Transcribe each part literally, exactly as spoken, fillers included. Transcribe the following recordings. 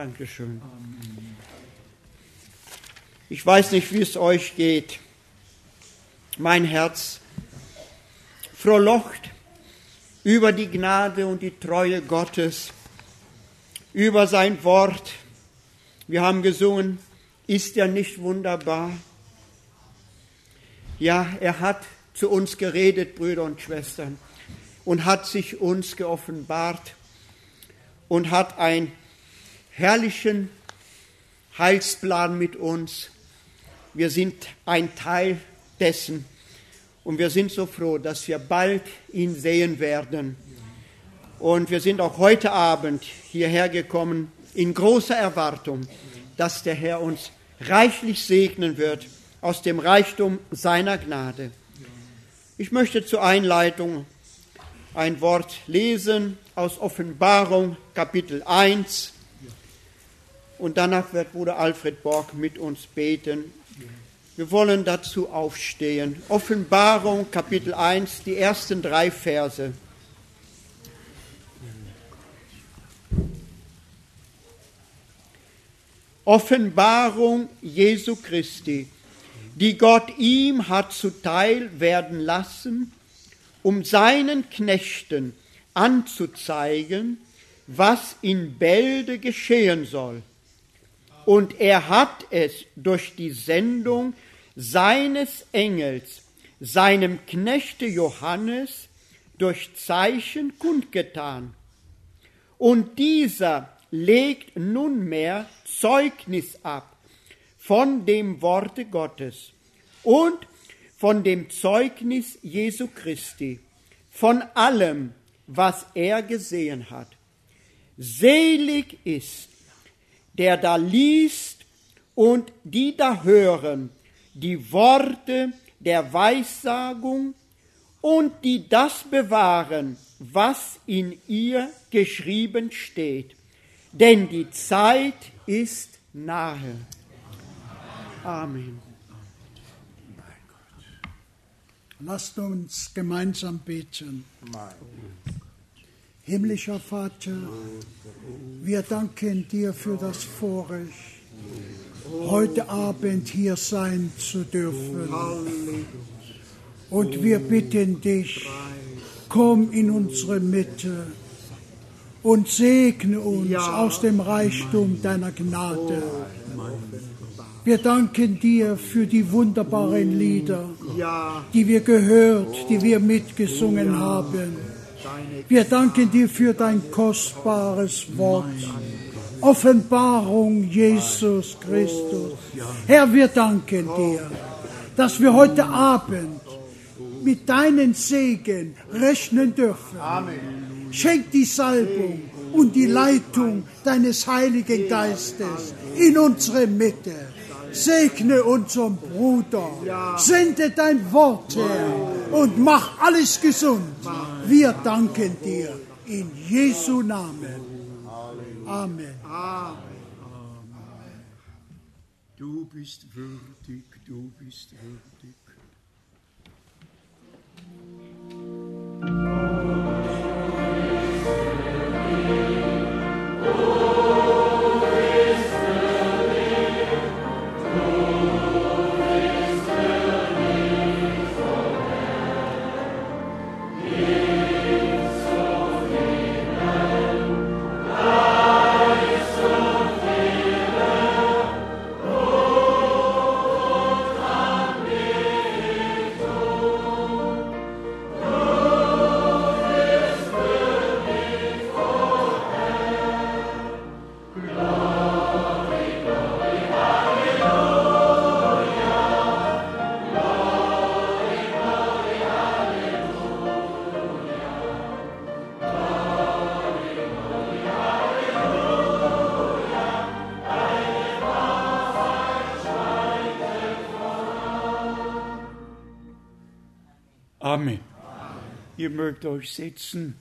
Dankeschön. Ich weiß nicht, wie es euch geht. Mein Herz frohlocht über die Gnade und die Treue Gottes, über sein Wort. Wir haben gesungen, ist er nicht wunderbar? Ja, er hat zu uns geredet, Brüder und Schwestern, und hat sich uns geoffenbart und hat einen herrlichen Heilsplan mit uns. Wir sind ein Teil dessen und wir sind so froh, dass wir bald ihn sehen werden. Und wir sind auch heute Abend hierher gekommen in großer Erwartung, dass der Herr uns reichlich segnen wird aus dem Reichtum seiner Gnade. Ich möchte zur Einleitung ein Wort lesen aus Offenbarung Kapitel eins und danach wird Bruder Alfred Borg mit uns beten. Wir wollen dazu aufstehen. Offenbarung Kapitel eins, die ersten drei Verse. Offenbarung Jesu Christi, die Gott ihm hat zuteil werden lassen, um seinen Knechten anzuzeigen, was in Bälde geschehen soll. Und er hat es durch die Sendung seines Engels, seinem Knechte Johannes, durch Zeichen kundgetan. Und dieser legt nunmehr Zeugnis ab von dem Worte Gottes und von dem Zeugnis Jesu Christi, von allem, was er gesehen hat. Selig ist, der da liest und die da hören, die Worte der Weissagung und die das bewahren, was in ihr geschrieben steht. Denn die Zeit ist nahe. Amen. Lasst uns gemeinsam beten. Himmlischer Vater, wir danken dir für das Vorrecht, heute Abend hier sein zu dürfen. Und wir bitten dich, komm in unsere Mitte und segne uns aus dem Reichtum deiner Gnade. Wir danken dir für die wunderbaren Lieder, die wir gehört, die wir mitgesungen haben. Wir danken dir für dein kostbares Wort. Offenbarung Jesus Christus. Herr, wir danken dir, dass wir heute Abend mit deinen Segen rechnen dürfen. Schenk die Salbung und die Leitung deines Heiligen Geistes in unsere Mitte. Segne unseren Bruder, sende dein Wort her und mach alles gesund. Wir danken dir in Jesu Namen. Amen. Du bist würdig, du bist würdig. Amen. Ihr mögt euch setzen.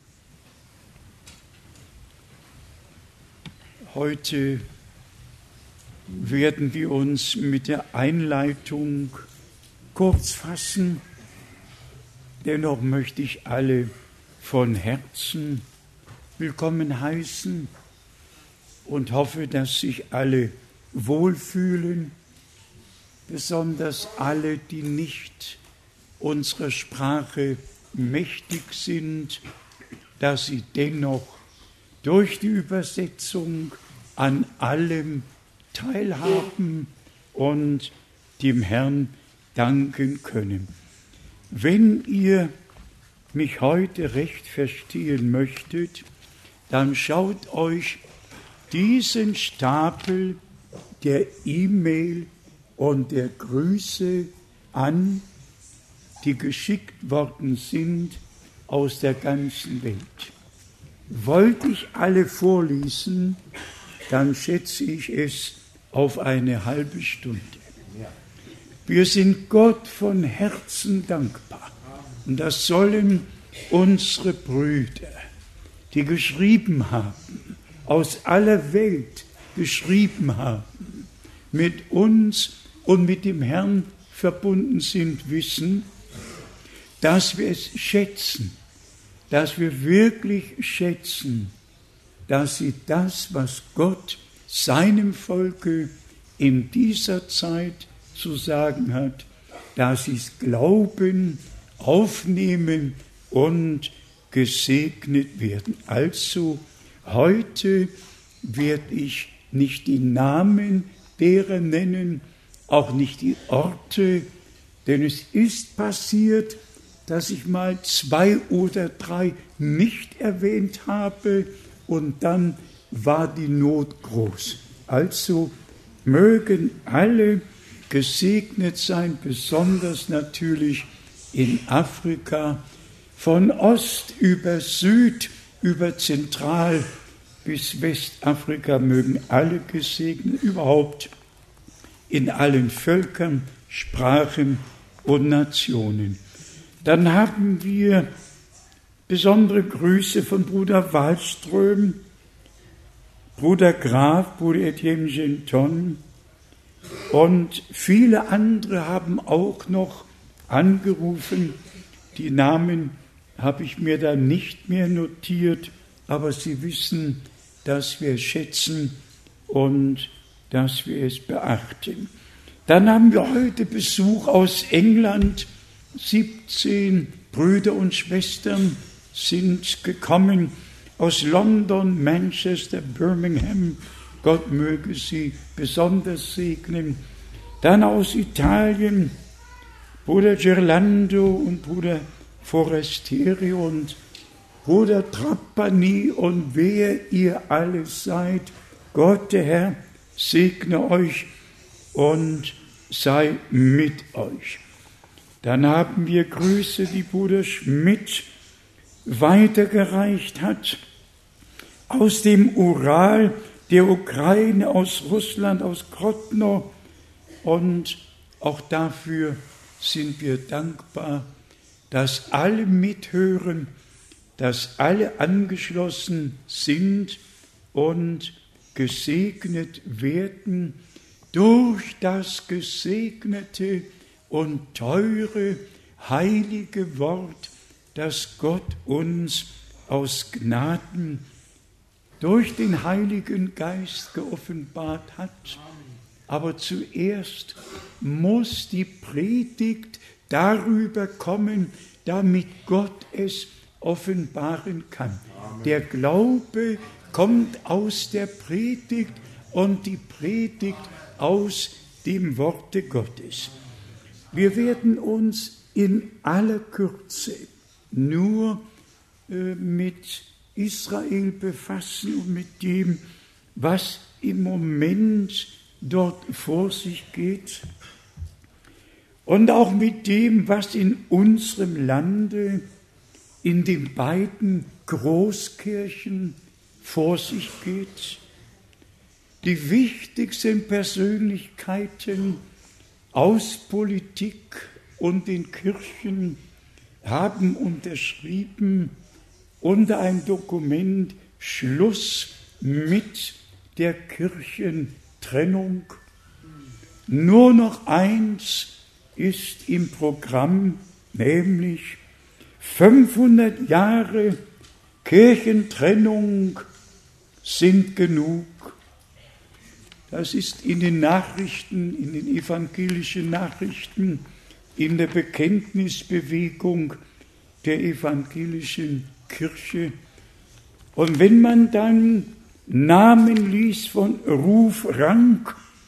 Heute werden wir uns mit der Einleitung kurz fassen. Dennoch möchte ich alle von Herzen willkommen heißen und hoffe, dass sich alle wohlfühlen, besonders alle, die nicht unserer Sprache mächtig sind, dass sie dennoch durch die Übersetzung an allem teilhaben und dem Herrn danken können. Wenn ihr mich heute recht verstehen möchtet, dann schaut euch diesen Stapel der E-Mail und der Grüße an, die geschickt worden sind aus der ganzen Welt. Wollte ich alle vorlesen, dann schätze ich es auf eine halbe Stunde. Wir sind Gott von Herzen dankbar. Und das sollen unsere Brüder, die geschrieben haben, aus aller Welt geschrieben haben, mit uns und mit dem Herrn verbunden sind, wissen, dass wir es schätzen, dass wir wirklich schätzen, dass sie das, was Gott seinem Volke in dieser Zeit zu sagen hat, dass sie es glauben, aufnehmen und gesegnet werden. Also heute werde ich nicht die Namen derer nennen, auch nicht die Orte, denn es ist passiert, dass ich mal zwei oder drei nicht erwähnt habe und dann war die Not groß. Also mögen alle gesegnet sein, besonders natürlich in Afrika, von Ost über Süd, über Zentral bis Westafrika mögen alle gesegnet, überhaupt in allen Völkern, Sprachen und Nationen. Dann haben wir besondere Grüße von Bruder Wallström, Bruder Graf, Bruder Etienne Genton und viele andere haben auch noch angerufen. Die Namen habe ich mir da nicht mehr notiert, aber Sie wissen, dass wir es schätzen und dass wir es beachten. Dann haben wir heute Besuch aus England. siebzehn Brüder und Schwestern sind gekommen aus London, Manchester, Birmingham. Gott möge sie besonders segnen. Dann aus Italien Bruder Gerlando und Bruder Forestieri und Bruder Trappani und wer ihr alle seid, Gott der Herr segne euch und sei mit euch. Dann haben wir Grüße, die Bruder Schmidt weitergereicht hat, aus dem Ural, der Ukraine, aus Russland, aus Grodno. Und auch dafür sind wir dankbar, dass alle mithören, dass alle angeschlossen sind und gesegnet werden durch das gesegnete und teure, heilige Wort, das Gott uns aus Gnaden durch den Heiligen Geist geoffenbart hat. Aber zuerst muss die Predigt darüber kommen, damit Gott es offenbaren kann. Amen. Der Glaube kommt aus der Predigt und die Predigt aus dem Worte Gottes. Wir werden uns in aller Kürze nur äh, mit Israel befassen und mit dem, was im Moment dort vor sich geht und auch mit dem, was in unserem Lande, in den beiden Großkirchen vor sich geht. Die wichtigsten Persönlichkeiten aus Politik und den Kirchen haben unterschrieben unter ein Dokument Schluss mit der Kirchentrennung. Nur noch eins ist im Programm, nämlich fünfhundert Jahre Kirchentrennung sind genug Das ist in den Nachrichten, in den evangelischen Nachrichten, in der Bekenntnisbewegung der evangelischen Kirche. Und wenn man dann Namen liest von Ruf, Rang,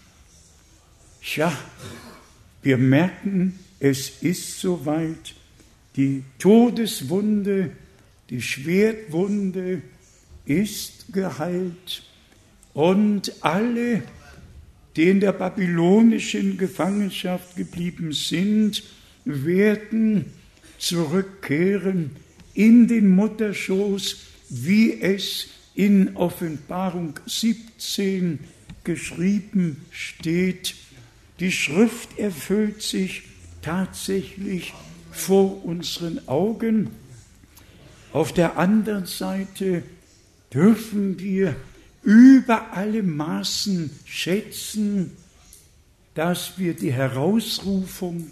ja, wir merken, es ist soweit. Die Todeswunde, die Schwertwunde ist geheilt. Und alle, die in der babylonischen Gefangenschaft geblieben sind, werden zurückkehren in den Mutterschoß, wie es in Offenbarung siebzehn geschrieben steht. Die Schrift erfüllt sich tatsächlich vor unseren Augen. Auf der anderen Seite dürfen wir über alle Maßen schätzen, dass wir die Herausrufung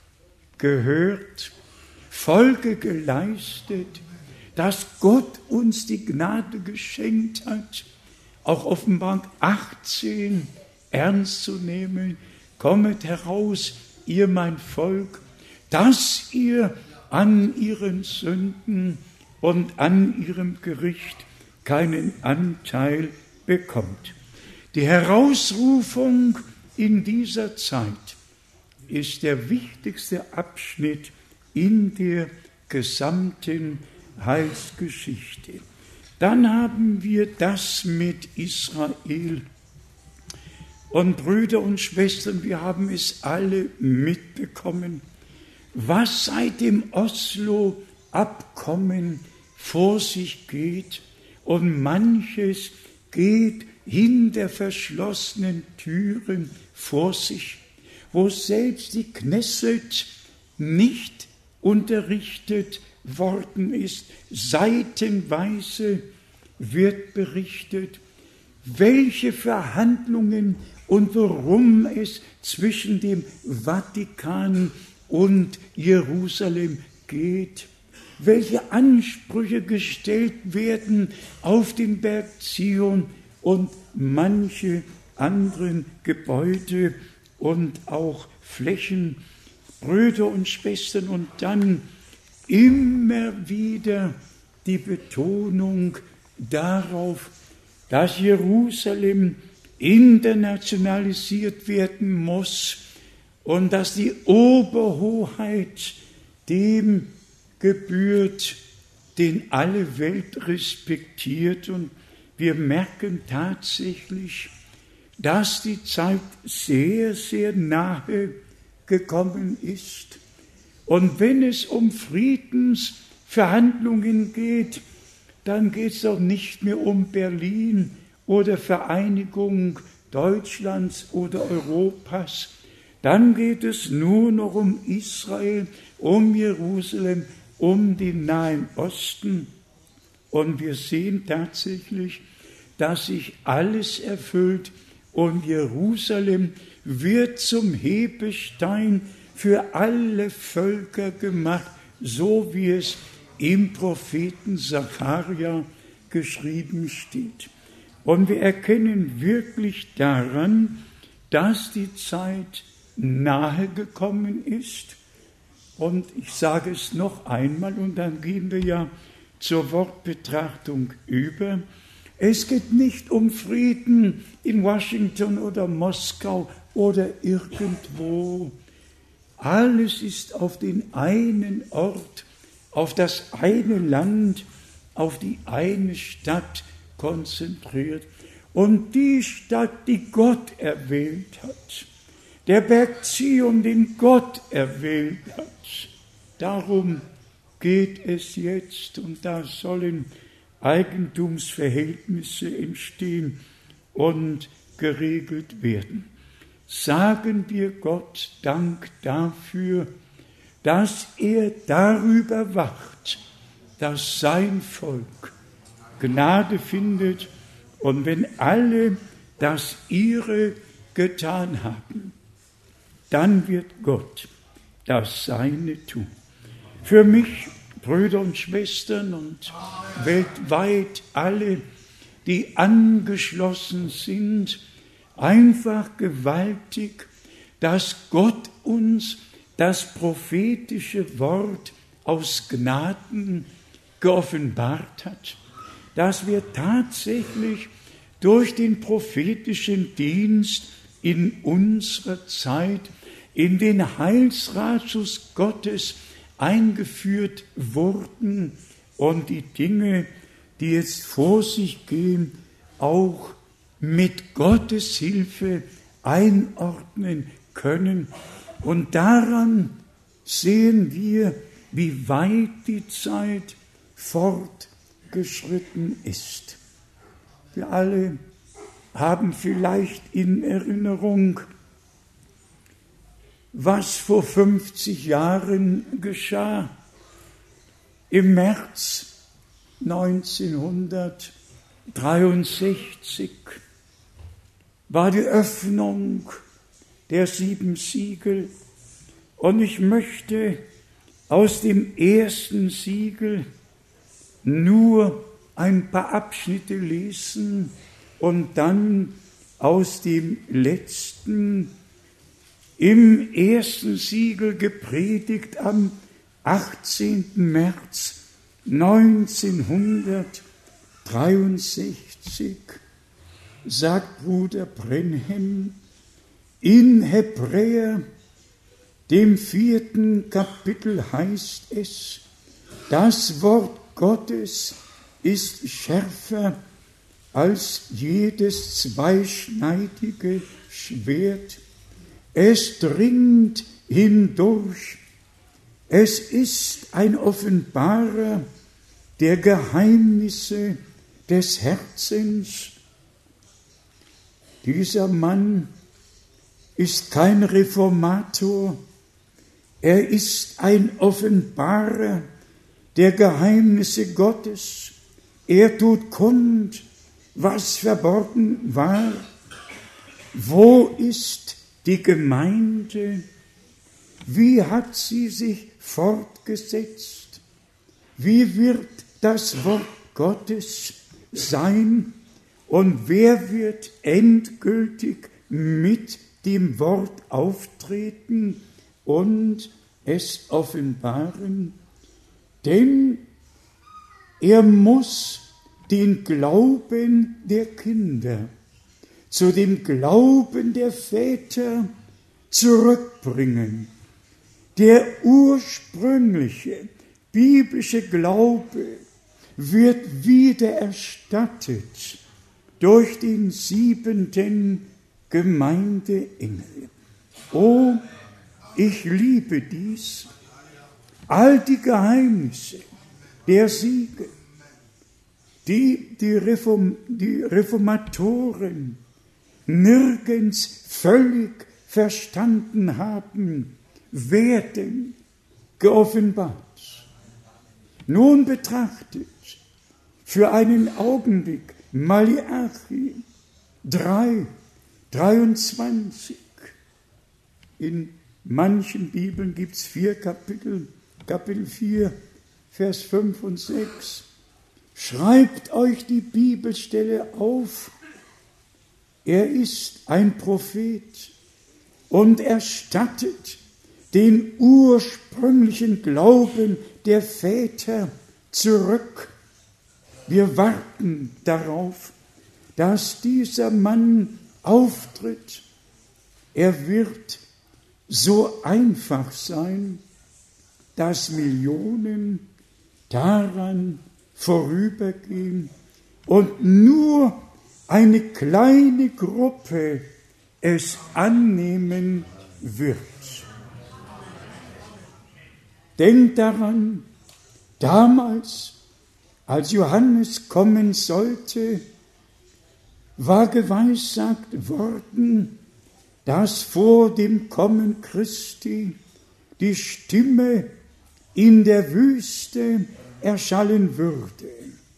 gehört, Folge geleistet, dass Gott uns die Gnade geschenkt hat, auch Offenbarung achtzehn ernst zu nehmen. Kommet heraus, ihr mein Volk, dass ihr an ihren Sünden und an ihrem Gericht keinen Anteil bekommt. Die Herausrufung in dieser Zeit ist der wichtigste Abschnitt in der gesamten Heilsgeschichte. Dann haben wir das mit Israel. Und Brüder und Schwestern, wir haben es alle mitbekommen, was seit dem Oslo-Abkommen vor sich geht. Und manches geht hinter verschlossenen Türen vor sich, wo selbst die Knesset nicht unterrichtet worden ist. Seitenweise wird berichtet, welche Verhandlungen und worum es zwischen dem Vatikan und Jerusalem geht, welche Ansprüche gestellt werden auf den Berg Zion und manche anderen Gebäude und auch Flächen. Brüder und Schwestern, und dann immer wieder die Betonung darauf, dass Jerusalem internationalisiert werden muss und dass die Oberhoheit dem gebührt, den alle Welt respektiert. Und wir merken tatsächlich, dass die Zeit sehr, sehr nahe gekommen ist. Und wenn es um Friedensverhandlungen geht, dann geht es doch nicht mehr um Berlin oder Vereinigung Deutschlands oder Europas. Dann geht es nur noch um Israel, um Jerusalem, um den Nahen Osten. Und wir sehen tatsächlich, dass sich alles erfüllt und Jerusalem wird zum Hebestein für alle Völker gemacht, so wie es im Propheten Sacharja geschrieben steht. Und wir erkennen wirklich daran, dass die Zeit nahe gekommen ist. Und ich sage es noch einmal, und dann gehen wir ja zur Wortbetrachtung über. Es geht nicht um Frieden in Washington oder Moskau oder irgendwo. Alles ist auf den einen Ort, auf das eine Land, auf die eine Stadt konzentriert. Und die Stadt, die Gott erwählt hat, der Berg Zion, den Gott erwählt hat, darum geht es jetzt, und da sollen Eigentumsverhältnisse entstehen und geregelt werden. Sagen wir Gott Dank dafür, dass er darüber wacht, dass sein Volk Gnade findet, und wenn alle das ihre getan haben, dann wird Gott das Seine tun. Für mich, Brüder und Schwestern, und weltweit alle, die angeschlossen sind einfach gewaltig, dass Gott uns das prophetische Wort aus Gnaden geoffenbart hat, dass wir tatsächlich durch den prophetischen Dienst in unserer Zeit in den Heilsratschluss Gottes eingeführt wurden und die Dinge, die jetzt vor sich gehen, auch mit Gottes Hilfe einordnen können. Und daran sehen wir, wie weit die Zeit fortgeschritten ist. Wir alle haben vielleicht in Erinnerung, was vor fünfzig Jahren geschah. Im März neunzehnhundertdreiundsechzig war die Öffnung der sieben Siegel, und ich möchte aus dem ersten Siegel nur ein paar Abschnitte lesen und dann aus dem letzten, im ersten Siegel gepredigt am achtzehnten März neunzehnhundertdreiundsechzig, sagt Bruder Brenhem, in Hebräer, dem vierten Kapitel heißt es, das Wort Gottes ist schärfer als jedes zweischneidige Schwert. Es dringt hindurch. Es ist ein Offenbarer der Geheimnisse des Herzens. Dieser Mann ist kein Reformator. Er ist ein Offenbarer der Geheimnisse Gottes. Er tut kund, was verborgen war. Wo ist die Gemeinde? Wie hat sie sich fortgesetzt? Wie wird das Wort Gottes sein? Und wer wird endgültig mit dem Wort auftreten und es offenbaren? Denn er muss den Glauben der Kinder zu dem Glauben der Väter zurückbringen. Der ursprüngliche biblische Glaube wird wiedererstattet durch den siebenten Gemeindeengel. Oh, ich liebe dies. All die Geheimnisse der Siege, die die, Reform, die Reformatoren nirgends völlig verstanden haben, werden geoffenbart. Nun betrachtet für einen Augenblick Malachi drei, dreiundzwanzig. In manchen Bibeln gibt es vier Kapitel, Kapitel vier, Vers fünf und sechs. Schreibt euch die Bibelstelle auf. Er ist ein Prophet und erstattet den ursprünglichen Glauben der Väter zurück. Wir warten darauf, dass dieser Mann auftritt. Er wird so einfach sein, dass Millionen daran vorübergehen und nur eine kleine Gruppe es annehmen wird. Denkt daran, damals, als Johannes kommen sollte, war geweissagt worden, dass vor dem Kommen Christi die Stimme in der Wüste erschallen würde.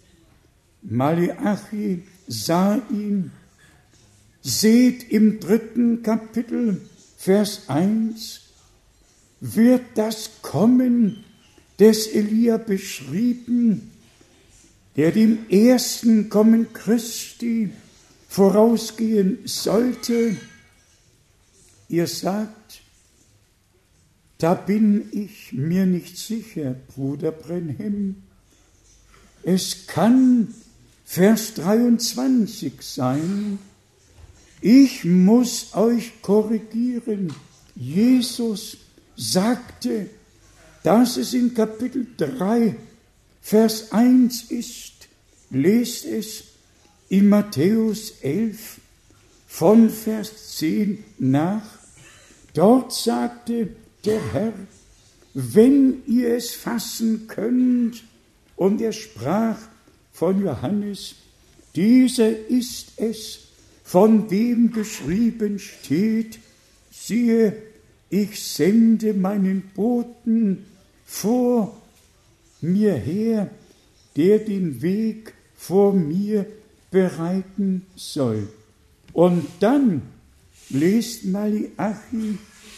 Malachi sah ihn. Seht im dritten Kapitel, Vers eins, wird das Kommen des Elia beschrieben, der dem ersten Kommen Christi vorausgehen sollte. Ihr sagt, da bin ich mir nicht sicher, Bruder Branham. Es kann Vers dreiundzwanzig sein. Ich muss euch korrigieren. Jesus sagte, dass es in Kapitel drei, Vers eins ist. Lest es in Matthäus elf von Vers zehn nach. Dort sagte der Herr, wenn ihr es fassen könnt, und er sprach von Johannes, dieser ist es, von dem geschrieben steht, siehe, ich sende meinen Boten vor mir her, der den Weg vor mir bereiten soll. Und dann lest Malachi,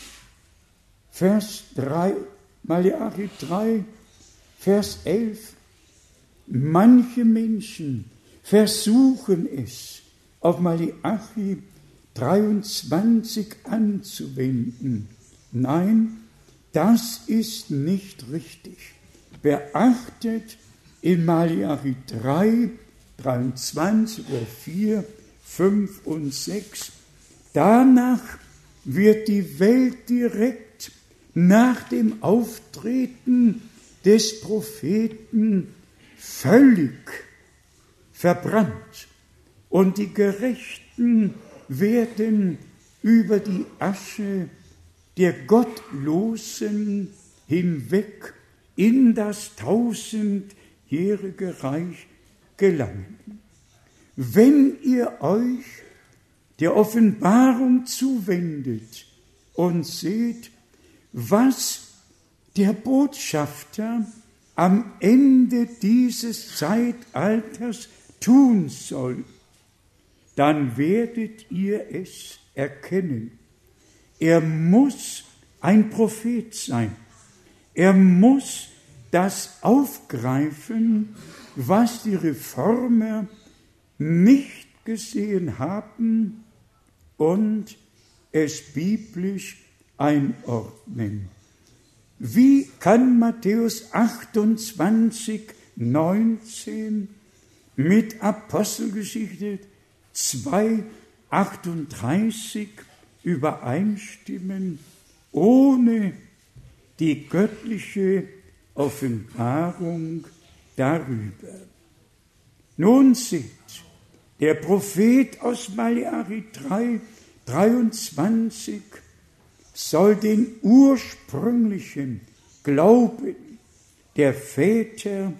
Vers drei, Malachi drei, Vers elf. Manche Menschen versuchen es, auf Malachi dreiundzwanzig anzuwenden. Nein, das ist nicht richtig. Beachtet in Malachi drei, dreiundzwanzig oder vier, fünf und sechs, danach wird die Welt direkt nach dem Auftreten des Propheten völlig verbrannt und die Gerechten werden über die Asche der Gottlosen hinweg in das tausendjährige Reich gelangen. Wenn ihr euch der Offenbarung zuwendet und seht, was der Botschafter am Ende dieses Zeitalters tun soll, dann werdet ihr es erkennen. Er muss ein Prophet sein. Er muss das aufgreifen, was die Reformer nicht gesehen haben und es biblisch einordnen. Wie kann Matthäus achtundzwanzig, neunzehn mit Apostelgeschichte zwei, achtunddreißig übereinstimmen, ohne die göttliche Offenbarung darüber? Nun seht, der Prophet aus Malachi drei, dreiundzwanzig soll den ursprünglichen Glauben der Väter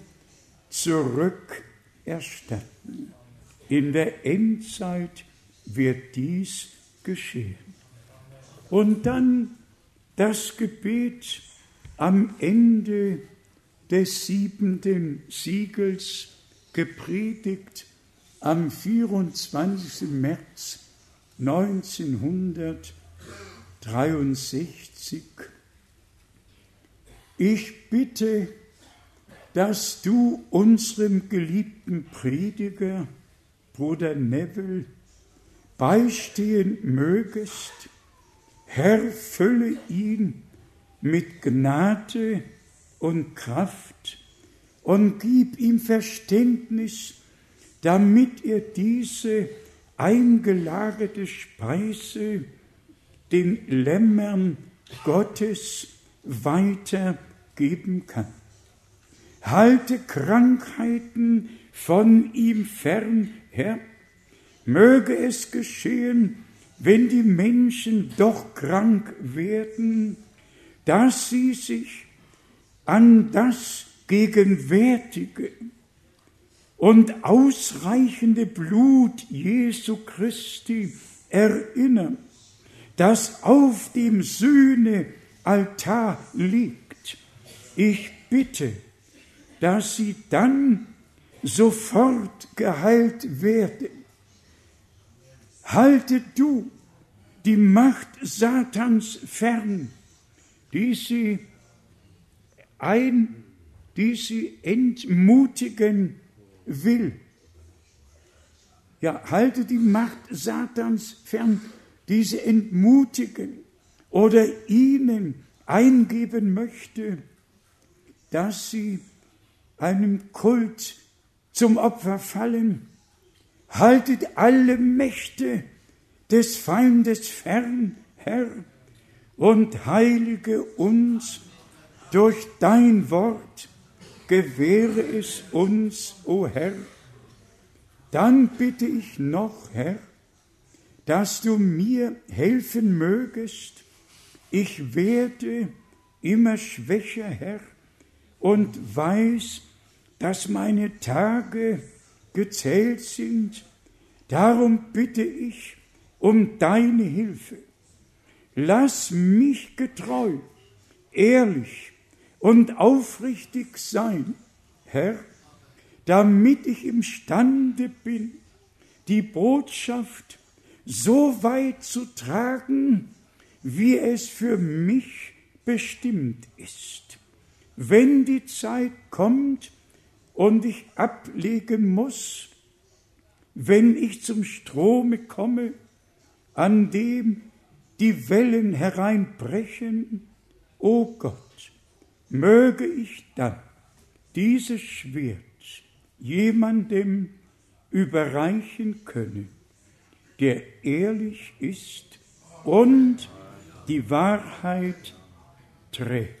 zurückerstatten. In der Endzeit wird dies geschehen. Und dann das Gebet am Ende des siebenten Siegels, gepredigt am vierundzwanzigsten März neunzehnhundertdreiundsechzig. Ich bitte, dass du unserem geliebten Prediger, Bruder Neville, beistehen mögest. Herr, fülle ihn mit Gnade und Kraft und gib ihm Verständnis, damit er diese eingelagerte Speise den Lämmern Gottes weitergeben kann. Halte Krankheiten von ihm fern, Herr. Möge es geschehen, wenn die Menschen doch krank werden, dass sie sich an das gegenwärtige und ausreichende Blut Jesu Christi erinnern, das auf dem Sühnealtar liegt. Ich bitte, dass sie dann sofort geheilt werden. Halte du die Macht Satans fern, die sie ein, die sie entmutigen will. Ja, halte die Macht Satans fern, diese entmutigen oder ihnen eingeben möchte, dass sie einem Kult zum Opfer fallen. Haltet alle Mächte des Feindes fern, Herr, und heilige uns durch dein Wort. Gewähre es uns, o Herr. Dann bitte ich noch, Herr, dass du mir helfen mögest. Ich werde immer schwächer, Herr, und weiß, dass meine Tage gezählt sind. Darum bitte ich um deine Hilfe. Lass mich getreu, ehrlich und aufrichtig sein, Herr, damit ich imstande bin, die Botschaft so weit zu tragen, wie es für mich bestimmt ist. Wenn die Zeit kommt und ich ablegen muss, wenn ich zum Strome komme, an dem die Wellen hereinbrechen, o Gott, möge ich dann dieses Schwert jemandem überreichen können, der ehrlich ist und die Wahrheit trägt.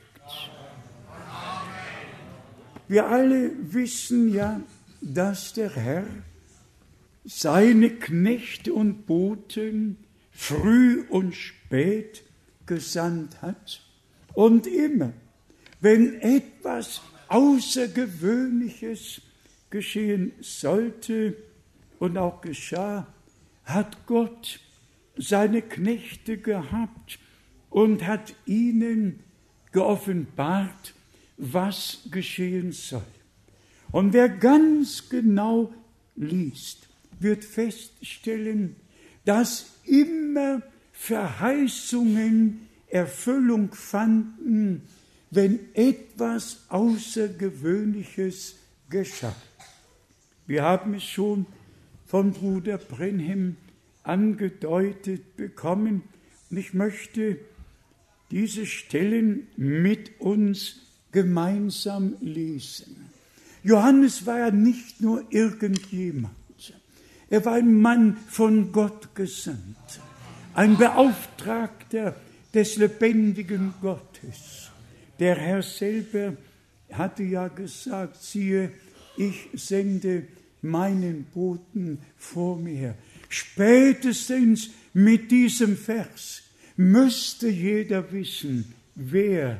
Wir alle wissen ja, dass der Herr seine Knechte und Boten früh und spät gesandt hat. Und immer, wenn etwas Außergewöhnliches geschehen sollte und auch geschah, hat Gott seine Knechte gehabt und hat ihnen geoffenbart, was geschehen soll. Und wer ganz genau liest, wird feststellen, dass immer Verheißungen Erfüllung fanden, wenn etwas Außergewöhnliches geschah. Wir haben es schon von Bruder Brenhem angedeutet bekommen, und ich möchte diese Stellen mit uns gemeinsam lesen. Johannes war ja nicht nur irgendjemand, er war ein Mann von Gott gesandt, ein Beauftragter des lebendigen Gottes. Der Herr selber hatte ja gesagt, siehe, ich sende meinen Boten vor mir. Spätestens mit diesem Vers müsste jeder wissen, wer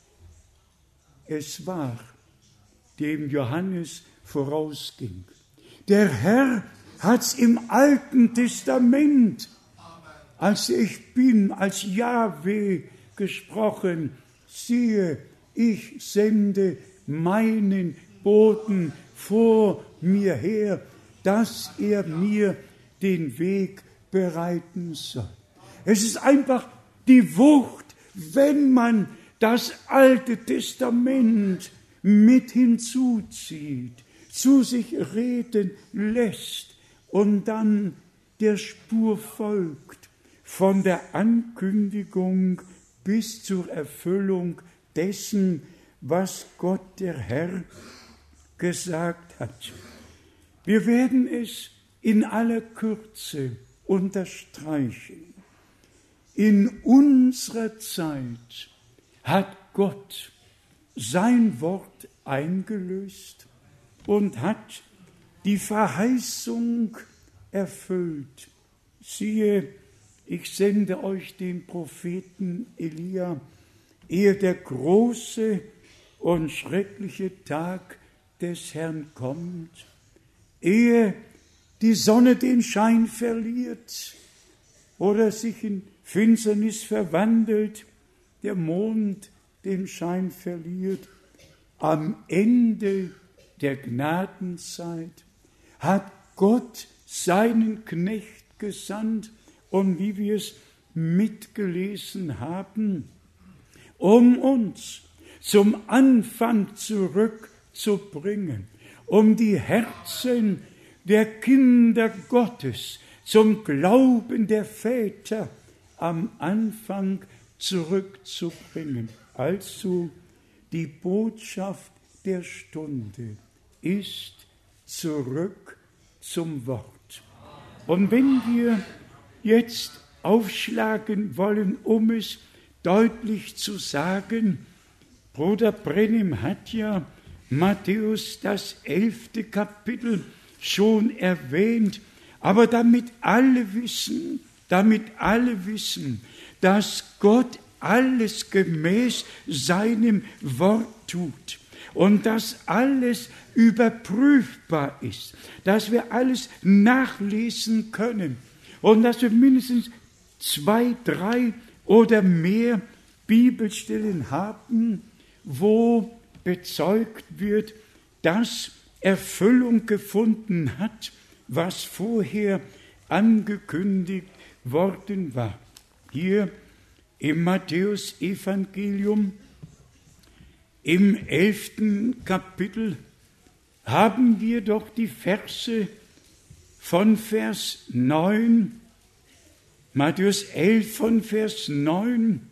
es war, dem Johannes vorausging. Der Herr hat's im Alten Testament, als ich bin, als Jahwe gesprochen, siehe, ich sende meinen Boten vor mir her, dass er mir den Weg bereiten soll. Es ist einfach die Wucht, wenn man das Alte Testament mit hinzuzieht, zu sich reden lässt und dann der Spur folgt, von der Ankündigung bis zur Erfüllung dessen, was Gott der Herr gesagt hat. Wir werden es in aller Kürze unterstreichen. In unserer Zeit hat Gott sein Wort eingelöst und hat die Verheißung erfüllt. Siehe, ich sende euch den Propheten Elia, ehe der große und schreckliche Tag des Herrn kommt, ehe die Sonne den Schein verliert oder sich in Finsternis verwandelt, der Mond den Schein verliert. Am Ende der Gnadenzeit hat Gott seinen Knecht gesandt, und wie wir es mitgelesen haben, um uns zum Anfang zurückzubringen, um die Herzen der Kinder Gottes zum Glauben der Väter am Anfang zurückzubringen. Also die Botschaft der Stunde ist zurück zum Wort. Und wenn wir jetzt aufschlagen wollen, um es deutlich zu sagen, Bruder Brennim hat ja Matthäus das elfte Kapitel schon erwähnt, aber damit alle wissen, damit alle wissen, dass Gott alles gemäß seinem Wort tut und dass alles überprüfbar ist, dass wir alles nachlesen können und dass wir mindestens zwei, drei oder mehr Bibelstellen haben, wo bezeugt wird, dass Erfüllung gefunden hat, was vorher angekündigt worden war. Hier im Matthäus-Evangelium, im elften Kapitel, haben wir doch die Verse von Vers neun, Matthäus elf von Vers neun.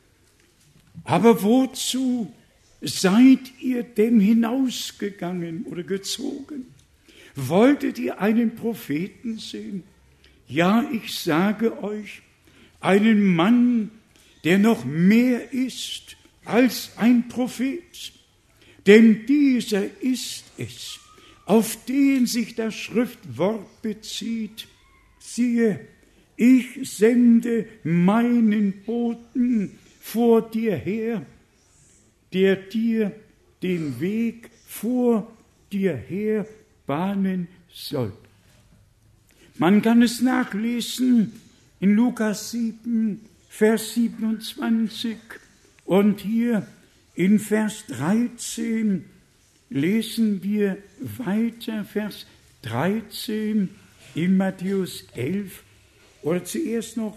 Aber wozu seid ihr denn hinausgegangen oder gezogen? Wolltet ihr einen Propheten sehen? Ja, ich sage euch, einen Mann, der noch mehr ist als ein Prophet. Denn dieser ist es, auf den sich das Schriftwort bezieht. Siehe, ich sende meinen Boten vor dir her, der dir den Weg vor dir her bahnen soll. Man kann es nachlesen in Lukas sieben, Vers siebenundzwanzig und hier in Vers dreizehn lesen wir weiter, Vers dreizehn in Matthäus elf oder zuerst noch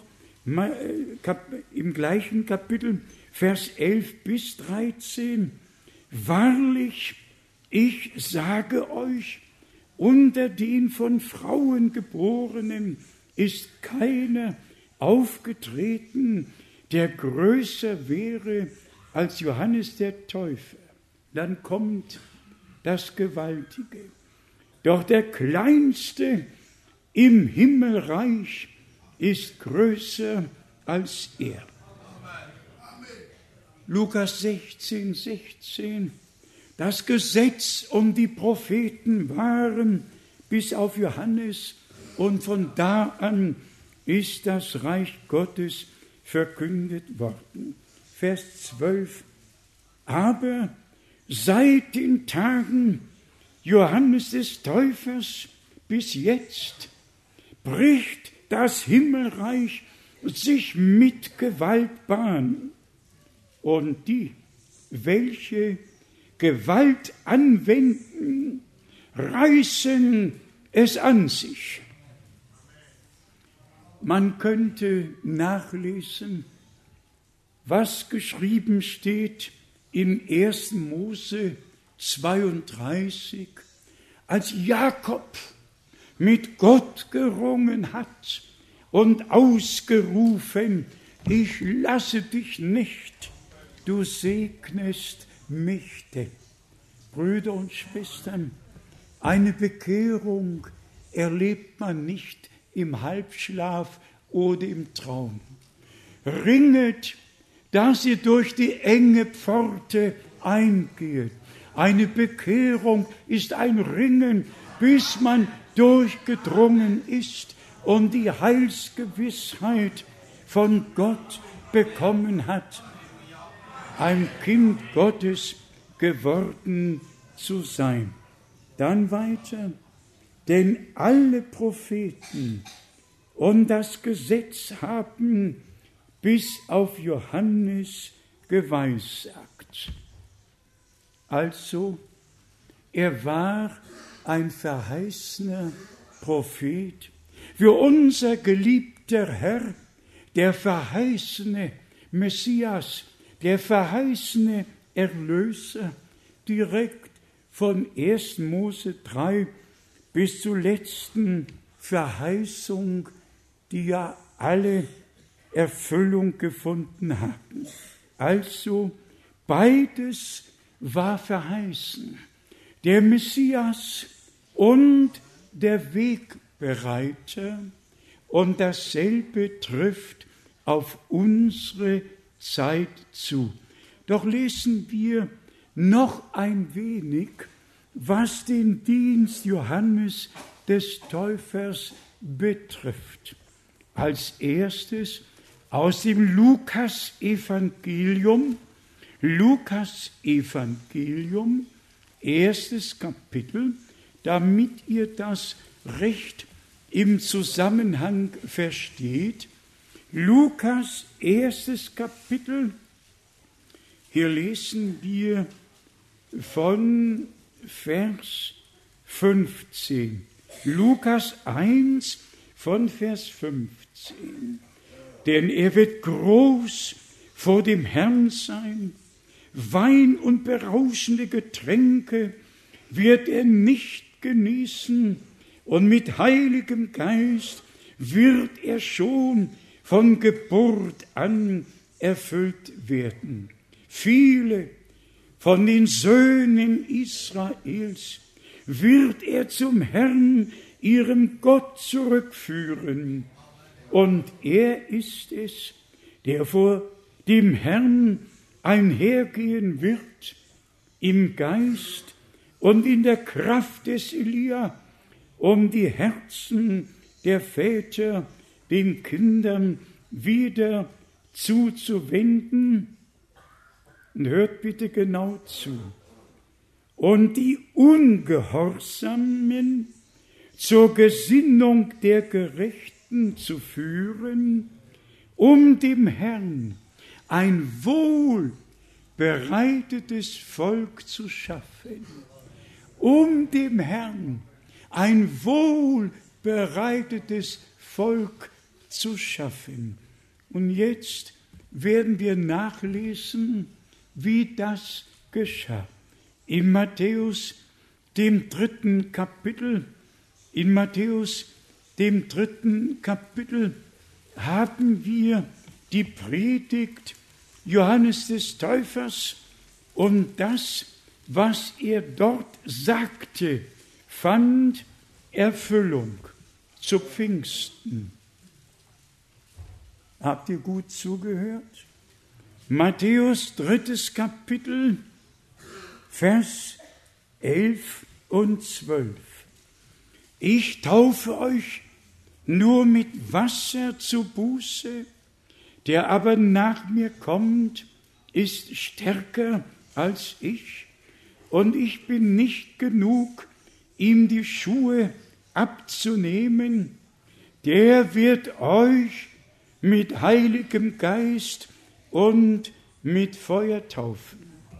im gleichen Kapitel, Vers elf bis dreizehn. Wahrlich, ich sage euch, unter den von Frauen Geborenen ist keiner aufgetreten, der größer wäre als Johannes der Täufer. Dann kommt das Gewaltige. Doch der Kleinste im Himmelreich ist größer als er. Lukas sechzehn, sechzehn. Das Gesetz und die Propheten waren bis auf Johannes und von da an ist das Reich Gottes verkündet worden. Vers zwölf. Aber seit den Tagen Johannes des Täufers bis jetzt bricht das Himmelreich sich mit Gewalt Bahn. Und die, welche Gewalt anwenden, reißen es an sich. Man könnte nachlesen, was geschrieben steht im ersten Mose zweiunddreißig, als Jakob mit Gott gerungen hat und ausgerufen, ich lasse dich nicht, du segnest mich denn. Brüder und Schwestern, eine Bekehrung erlebt man nicht im Halbschlaf oder im Traum. Ringet, dass ihr durch die enge Pforte eingeht. Eine Bekehrung ist ein Ringen, bis man durchgedrungen ist und die Heilsgewissheit von Gott bekommen hat, ein Kind Gottes geworden zu sein. Dann weiter, denn alle Propheten und das Gesetz haben bis auf Johannes geweissagt. Also, er war ein verheißener Prophet, für unser geliebter Herr, der verheißene Messias, der verheißene Erlöser, direkt von ersten Mose drei bis zur letzten Verheißung, die ja alle Erfüllung gefunden haben. Also beides war verheißen. Der Messias und der Wegbereiter, und dasselbe trifft auf unsere Zeit zu. Doch lesen wir noch ein wenig, was den Dienst Johannes des Täufers betrifft. Als erstes aus dem Lukas-Evangelium, Lukas-Evangelium, erstes Kapitel, damit ihr das recht im Zusammenhang versteht. Lukas, erstes Kapitel, hier lesen wir von Vers fünfzehn. Lukas eins von Vers fünfzehn. Denn er wird groß vor dem Herrn sein, Wein und berauschende Getränke wird er nicht genießen, und mit heiligem Geist wird er schon von Geburt an erfüllt werden. Viele von den Söhnen Israels wird er zum Herrn, ihrem Gott, zurückführen. Und er ist es, der vor dem Herrn einhergehen wird, im Geist und in der Kraft des Elia, um die Herzen der Väter den Kindern wieder zuzuwenden. Und hört bitte genau zu. Und die Ungehorsamen zur Gesinnung der Gerechten zu führen, um dem Herrn ein wohlbereitetes Volk zu schaffen. Um dem Herrn ein wohlbereitetes Volk zu schaffen. Und jetzt werden wir nachlesen, wie das geschah. In Matthäus, dem dritten Kapitel, in Matthäus, dem dritten Kapitel, haben wir die Predigt Johannes des Täufers, und das, was er dort sagte, fand Erfüllung zu Pfingsten. Habt ihr gut zugehört? Matthäus, drittes Kapitel, Vers elf und zwölf. Ich taufe euch nur mit Wasser zur Buße, der aber nach mir kommt, ist stärker als ich, und ich bin nicht genug, ihm die Schuhe abzunehmen. Der wird euch mit Heiligem Geist und mit Feuer taufen.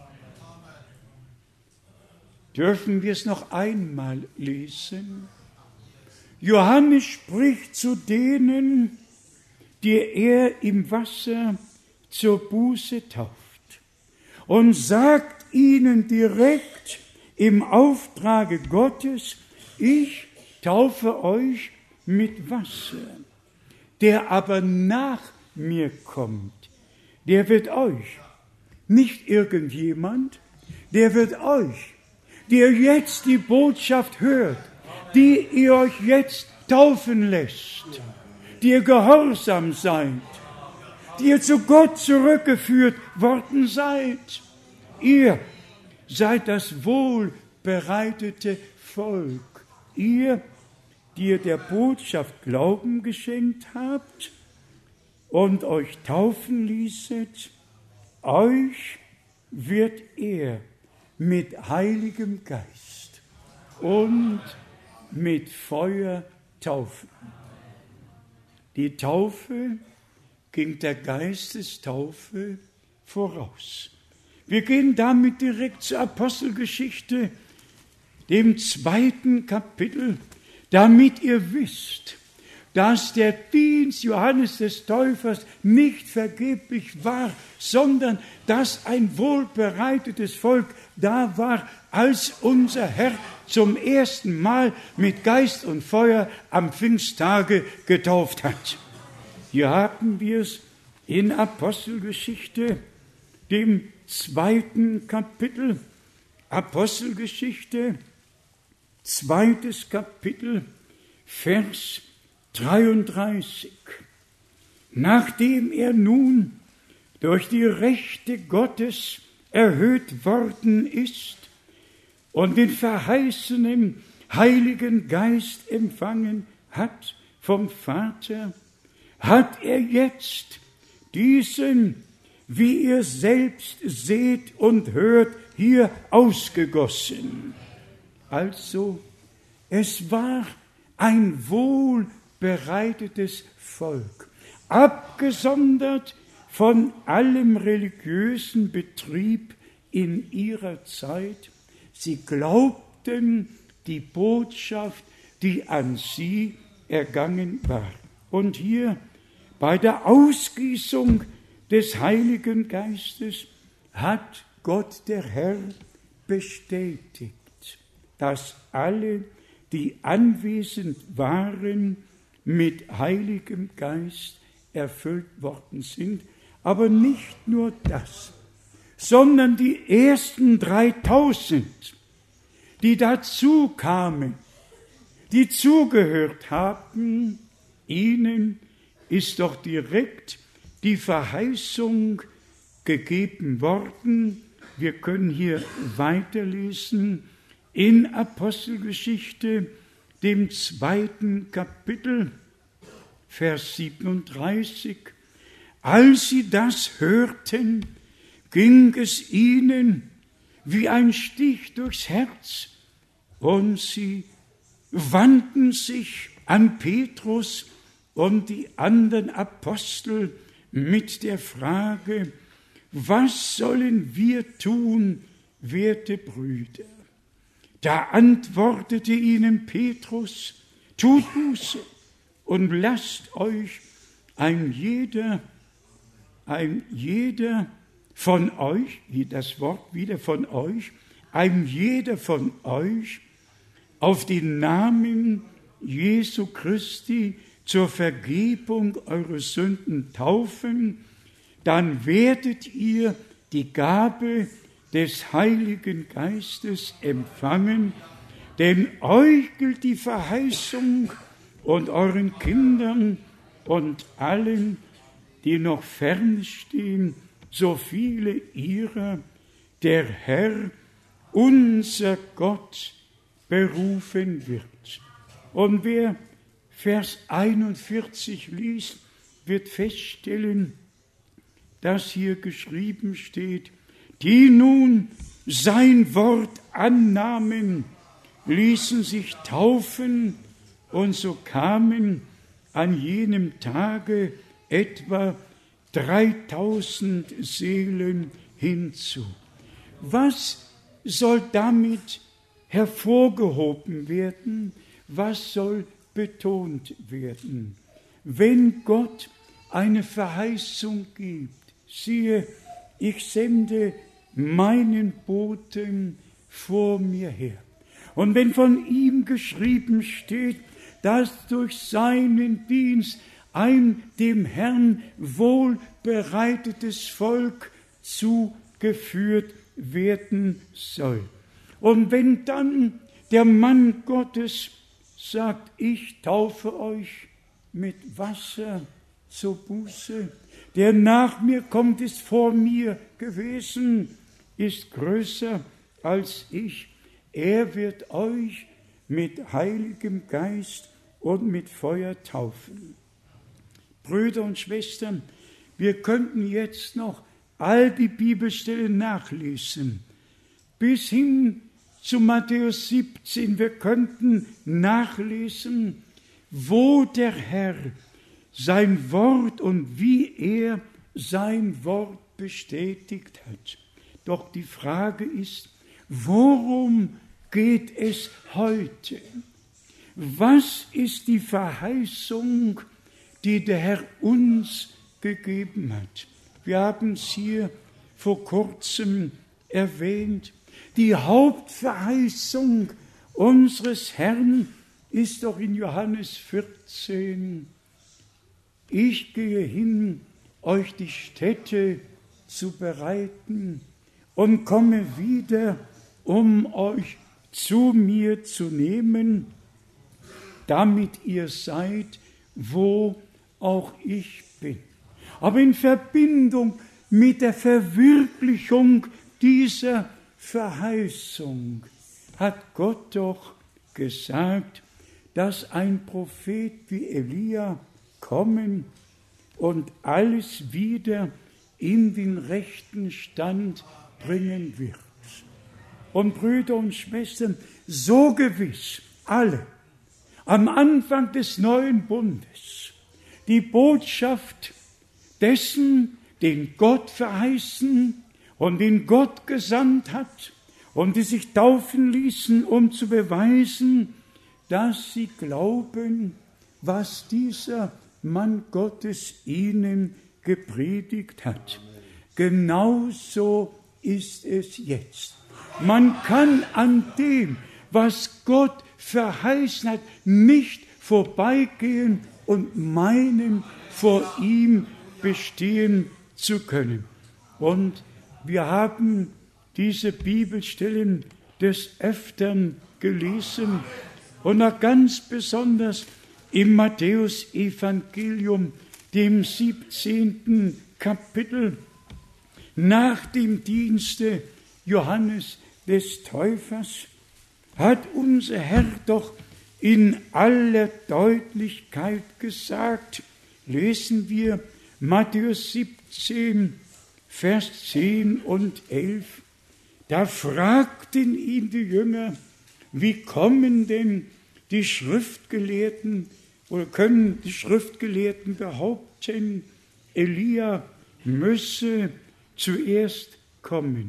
Dürfen wir es noch einmal lesen? Johannes spricht zu denen, die er im Wasser zur Buße tauft, und sagt ihnen direkt im Auftrage Gottes: Ich taufe euch mit Wasser. Der aber nach mir kommt, der wird euch, nicht irgendjemand, der wird euch, der jetzt die Botschaft hört, die ihr euch jetzt taufen lässt, die ihr gehorsam seid, die ihr zu Gott zurückgeführt worden seid. Ihr seid das wohlbereitete Volk. Ihr, die ihr der Botschaft Glauben geschenkt habt und euch taufen ließet, euch wird er mit Heiligem Geist und mit Feuer taufen. Die Taufe ging der Geistestaufe voraus. Wir gehen damit direkt zur Apostelgeschichte, dem zweiten Kapitel, damit ihr wisst, dass der Dienst Johannes des Täufers nicht vergeblich war, sondern dass ein wohlbereitetes Volk da war, als unser Herr zum ersten Mal mit Geist und Feuer am Pfingsttage getauft hat. Hier haben wir es in Apostelgeschichte, dem zweiten Kapitel. Apostelgeschichte, zweites Kapitel, Vers dreiunddreißig. Nachdem er nun durch die Rechte Gottes erhöht worden ist und den verheißenen Heiligen Geist empfangen hat vom Vater, hat er jetzt diesen, wie ihr selbst seht und hört, hier ausgegossen. Also, es war ein wohlbereitetes Volk, abgesondert von allem religiösen Betrieb in ihrer Zeit. Sie glaubten die Botschaft, die an sie ergangen war. Und hier bei der Ausgießung des Heiligen Geistes hat Gott der Herr bestätigt, dass alle, die anwesend waren, mit Heiligem Geist erfüllt worden sind. Aber nicht nur das, sondern die ersten dreitausend, die dazu kamen, die zugehört haben, ihnen ist doch direkt die Verheißung gegeben worden. Wir können hier weiterlesen in Apostelgeschichte, dem zweiten Kapitel, Vers siebenunddreißig. Als sie das hörten, ging es ihnen wie ein Stich durchs Herz, und sie wandten sich an Petrus und die anderen Apostel mit der Frage: Was sollen wir tun, werte Brüder? Da antwortete ihnen Petrus: Tut Buße und lasst euch ein jeder, ein jeder von euch, wie das Wort wieder von euch, ein jeder von euch auf den Namen Jesu Christi zur Vergebung eurer Sünden taufen, dann werdet ihr die Gabe des Heiligen Geistes empfangen, denn euch gilt die Verheißung und euren Kindern und allen, die noch fern stehen, so viele ihrer der Herr, unser Gott, berufen wird. Und wer Vers einundvierzig liest, wird feststellen, dass hier geschrieben steht: Die nun sein Wort annahmen, ließen sich taufen, und so kamen an jenem Tage etwa dreitausend Seelen hinzu. Was soll damit hervorgehoben werden? Was soll betont werden? Wenn Gott eine Verheißung gibt, siehe, ich sende meinen Boten vor mir her. Und wenn von ihm geschrieben steht, dass durch seinen Dienst ein dem Herrn wohlbereitetes Volk zugeführt werden soll. Und wenn dann der Mann Gottes sagt: Ich taufe euch mit Wasser zur Buße, der nach mir kommt, ist vor mir gewesen, ist größer als ich, er wird euch mit Heiligem Geist und mit Feuer taufen. Brüder und Schwestern, wir könnten jetzt noch all die Bibelstellen nachlesen, bis hin zu Matthäus siebzehn. Wir könnten nachlesen, wo der Herr sein Wort und wie er sein Wort bestätigt hat. Doch die Frage ist, worum geht es heute? Was ist die Verheißung, die der Herr uns gegeben hat? Wir haben es hier vor kurzem erwähnt. Die Hauptverheißung unseres Herrn ist doch in Johannes vierzehn. Ich gehe hin, euch die Stätte zu bereiten und komme wieder, um euch zu mir zu nehmen, damit ihr seid, wo auch ich bin. Aber in Verbindung mit der Verwirklichung dieser Verheißung hat Gott doch gesagt, dass ein Prophet wie Elia kommen und alles wieder in den rechten Stand bringen wird. Und Brüder und Schwestern, so gewiss alle am Anfang des neuen Bundes die Botschaft dessen, den Gott verheißen und den Gott gesandt hat und die sich taufen ließen, um zu beweisen, dass sie glauben, was dieser Mann Gottes ihnen gepredigt hat. Genauso ist es jetzt. Man kann an dem, was Gott verheißen hat, nicht vorbeigehen und meinen, vor ihm bestehen zu können. Und wir haben diese Bibelstellen des Öfteren gelesen und auch ganz besonders im Matthäus-Evangelium, dem siebzehnten Kapitel, nach dem Dienste Johannes des Täufers, hat unser Herr doch in aller Deutlichkeit gesagt, lesen wir Matthäus siebzehn, Vers zehn und elf, da fragten ihn die Jünger, wie kommen denn die Schriftgelehrten oder können die Schriftgelehrten behaupten, Elia müsse zuerst kommen?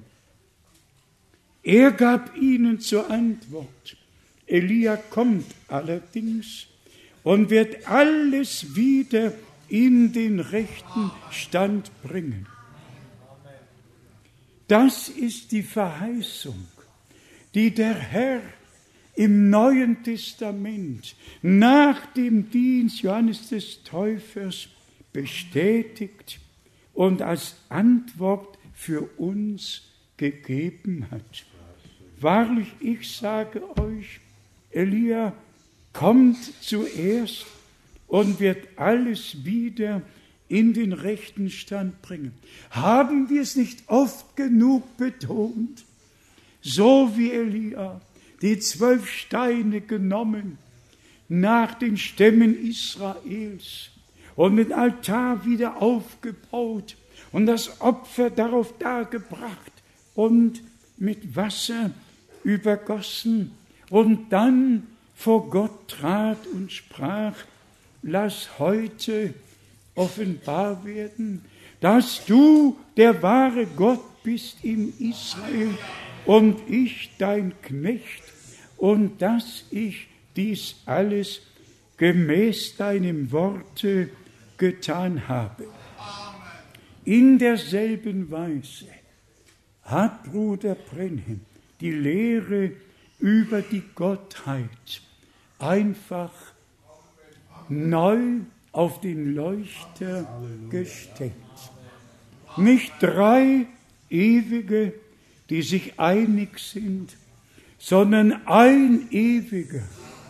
Er gab ihnen zur Antwort, Elia kommt allerdings und wird alles wieder in den rechten Stand bringen. Das ist die Verheißung, die der Herr im Neuen Testament nach dem Dienst Johannes des Täufers bestätigt und als Antwort für uns gegeben hat. Wahrlich, ich sage euch, Elia kommt zuerst und wird alles wieder in den rechten Stand bringen. Haben wir es nicht oft genug betont? So wie Elia die zwölf Steine genommen nach den Stämmen Israels und den Altar wieder aufgebaut und das Opfer darauf dargebracht und mit Wasser übergossen und dann vor Gott trat und sprach, lass heute offenbar werden, dass du der wahre Gott bist in Israel und ich dein Knecht und dass ich dies alles gemäß deinem Worte getan habe. In derselben Weise hat Bruder Brenhem die Lehre über die Gottheit einfach neu auf den Leuchter gestellt. Nicht drei Ewige, die sich einig sind, sondern ein Ewiger,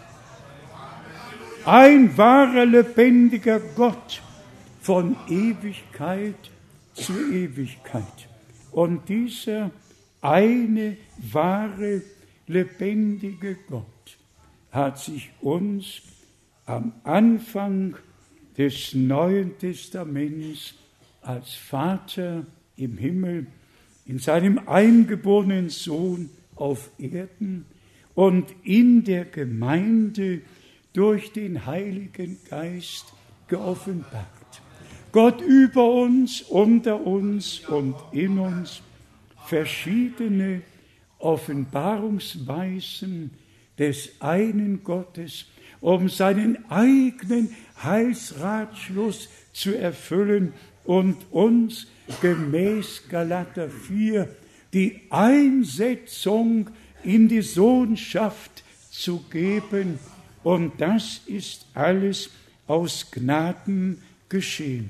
ein wahrer, lebendiger Gott von Ewigkeit zu Ewigkeit. Und dieser eine wahre, lebendige Gott hat sich uns am Anfang des Neuen Testaments als Vater im Himmel in seinem eingeborenen Sohn auf Erden und in der Gemeinde durch den Heiligen Geist geoffenbart. Gott über uns, unter uns und in uns verschiedene Offenbarungsweisen des einen Gottes um seinen eigenen Heilsratschluss zu erfüllen und uns gemäß Galater vier die Einsetzung in die Sohnschaft zu geben. Und das ist alles aus Gnaden geschehen.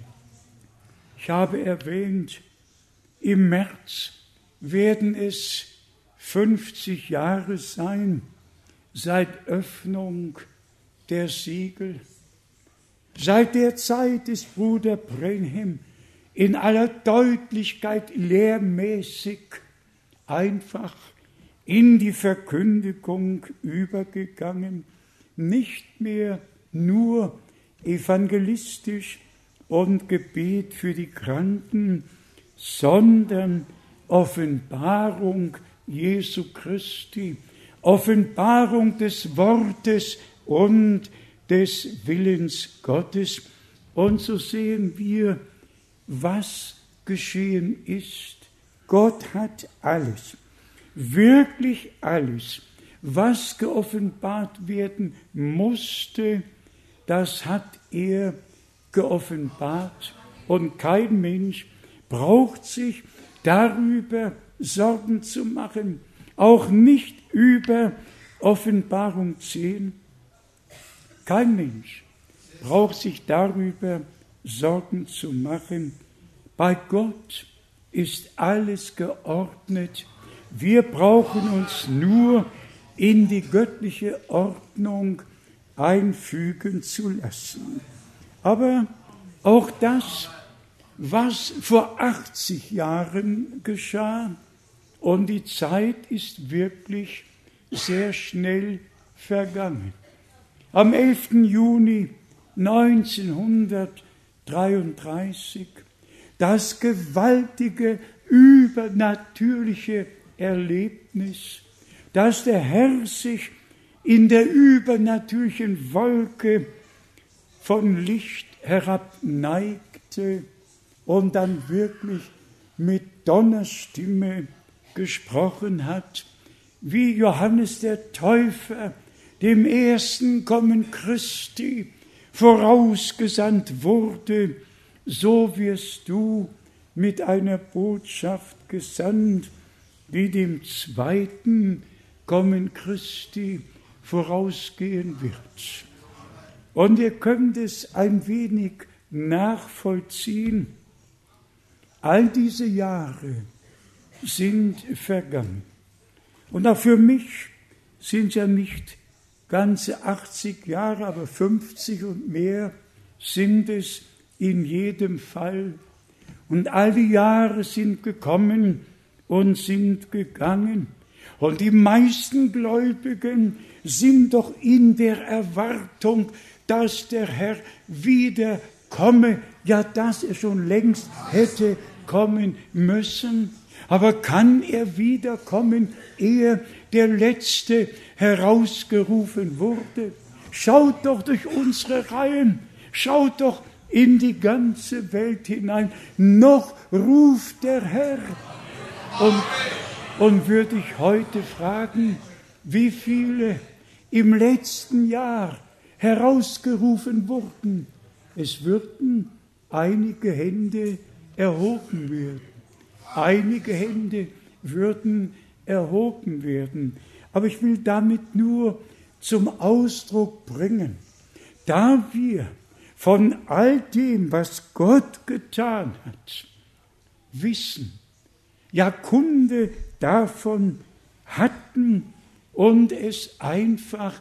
Ich habe erwähnt, im März werden es fünfzig Jahre sein seit Öffnung der Siegel. Seit der Zeit ist Bruder Branham in aller Deutlichkeit lehrmäßig einfach in die Verkündigung übergegangen, nicht mehr nur evangelistisch und Gebet für die Kranken, sondern Offenbarung Jesu Christi, Offenbarung des Wortes und des Willens Gottes. Und so sehen wir, was geschehen ist. Gott hat alles, wirklich alles, was geoffenbart werden musste, das hat er geoffenbart. Und kein Mensch braucht sich darüber Sorgen zu machen, auch nicht über Offenbarung zehn. Kein Mensch braucht sich darüber Sorgen zu machen. Bei Gott ist alles geordnet. Wir brauchen uns nur in die göttliche Ordnung einfügen zu lassen. Aber auch das, was vor achtzig Jahren geschah, und die Zeit ist wirklich sehr schnell vergangen. Am elften Juni neunzehnhundertdreiunddreißig, das gewaltige, übernatürliche Erlebnis, dass der Herr sich in der übernatürlichen Wolke von Licht herabneigte und dann wirklich mit Donnerstimme gesprochen hat, wie Johannes der Täufer dem ersten Kommen Christi vorausgesandt wurde, so wirst du mit einer Botschaft gesandt, die dem zweiten Kommen Christi vorausgehen wird. Und ihr könnt es ein wenig nachvollziehen. All diese Jahre sind vergangen. Und auch für mich sind ja nicht ganze achtzig Jahre, aber fünfzig und mehr sind es in jedem Fall. Und all die Jahre sind gekommen und sind gegangen. Und die meisten Gläubigen sind doch in der Erwartung, dass der Herr wieder komme, ja, dass er schon längst hätte kommen müssen. Aber kann er wiederkommen, ehe der Letzte herausgerufen wurde? Schaut doch durch unsere Reihen, schaut doch in die ganze Welt hinein. Noch ruft der Herr. Und, und würde ich heute fragen, wie viele im letzten Jahr herausgerufen wurden? Es würden einige Hände erhoben werden. Einige Hände würden erhoben werden. Aber ich will damit nur zum Ausdruck bringen, da wir von all dem, was Gott getan hat, wissen, ja Kunde davon hatten und es einfach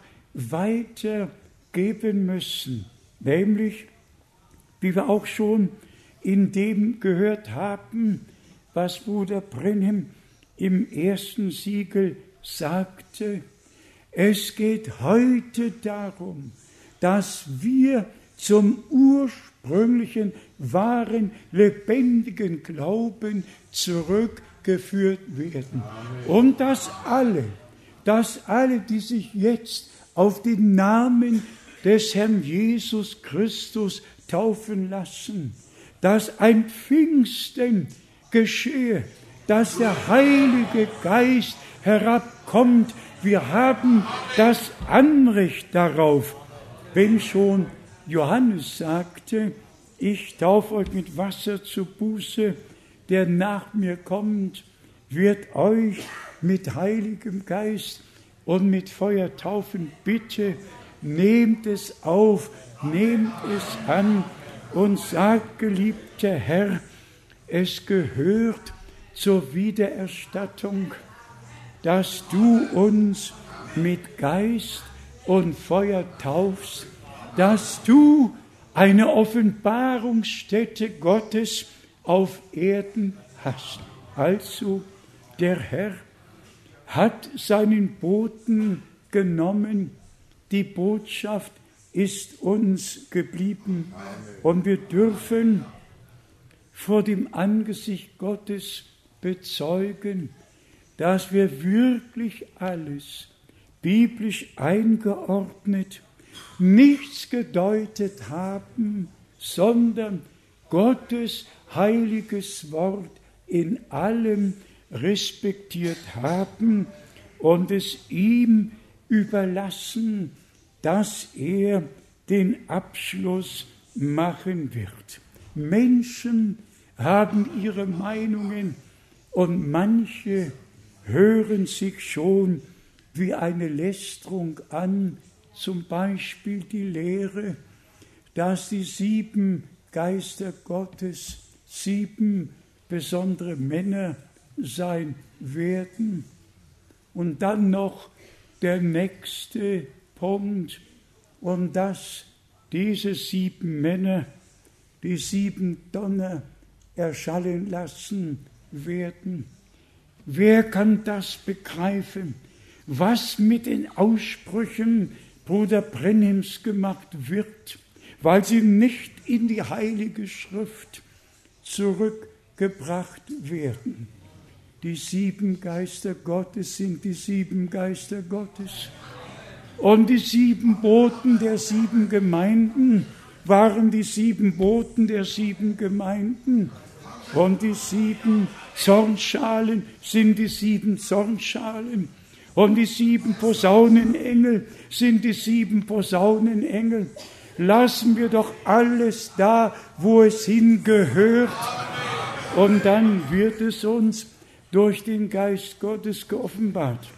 weitergeben müssen, nämlich, wie wir auch schon in dem gehört haben, was Bruder Branham im ersten Siegel sagte, es geht heute darum, dass wir zum ursprünglichen, wahren, lebendigen Glauben zurückgeführt werden. Amen. Und dass alle, dass alle, die sich jetzt auf den Namen des Herrn Jesus Christus taufen lassen, dass ein Pfingsten geschehe, dass der Heilige Geist herabkommt. Wir haben das Anrecht darauf. wenn schon Johannes sagte, ich taufe euch mit Wasser zur Buße, der nach mir kommt, wird euch mit Heiligem Geist und mit Feuer taufen. Bitte nehmt es auf, nehmt es an und sagt, geliebter Herr, es gehört zur Wiedererstattung, dass du uns mit Geist und Feuer taufst, dass du eine Offenbarungsstätte Gottes auf Erden hast. Also der Herr hat seinen Boten genommen, die Botschaft ist uns geblieben und wir dürfen vor dem Angesicht Gottes bezeugen, dass wir wirklich alles biblisch eingeordnet, nichts gedeutet haben, sondern Gottes heiliges Wort in allem respektiert haben und es ihm überlassen, dass er den Abschluss machen wird. Menschen haben ihre Meinungen und manche hören sich schon wie eine Lästerung an, zum Beispiel die Lehre, dass die sieben Geister Gottes sieben besondere Männer sein werden. Und dann noch der nächste Punkt, und dass diese sieben Männer die sieben Donner erschallen lassen werden. Wer kann das begreifen, was mit den Aussprüchen Bruder Brenhims gemacht wird, weil sie nicht in die Heilige Schrift zurückgebracht werden? Die sieben Geister Gottes sind die sieben Geister Gottes. Und die sieben Boten der sieben Gemeinden waren die sieben Boten der sieben Gemeinden. Und die sieben Zornschalen sind die sieben Zornschalen. Und die sieben Posaunenengel sind die sieben Posaunenengel. Lassen wir doch alles da, wo es hingehört. Und dann wird es uns durch den Geist Gottes geoffenbart.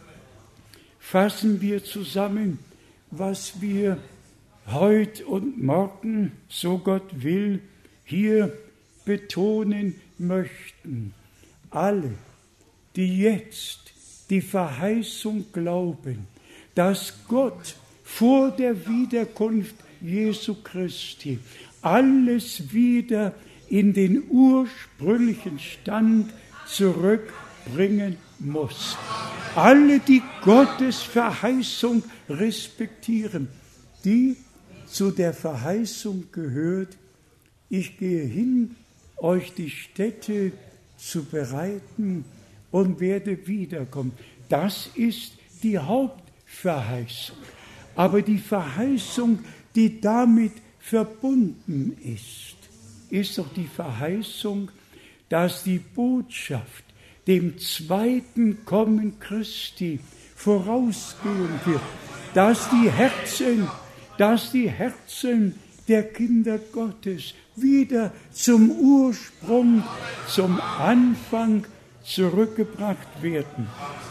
Fassen wir zusammen, was wir heute und morgen, so Gott will, hier betonen möchten. Alle, die jetzt die Verheißung glauben, dass Gott vor der Wiederkunft Jesu Christi alles wieder in den ursprünglichen Stand zurückbringen muss. Alle, die Gottes Verheißung respektieren, die zu der Verheißung gehört, ich gehe hin, euch die Stätte zu bereiten und werde wiederkommen. Das ist die Hauptverheißung. Aber die Verheißung, die damit verbunden ist, ist doch die Verheißung, dass die Botschaft dem zweiten Kommen Christi vorausgehen wird, dass die Herzen, dass die Herzen der Kinder Gottes wieder zum Ursprung, zum Anfang zurückgebracht werden.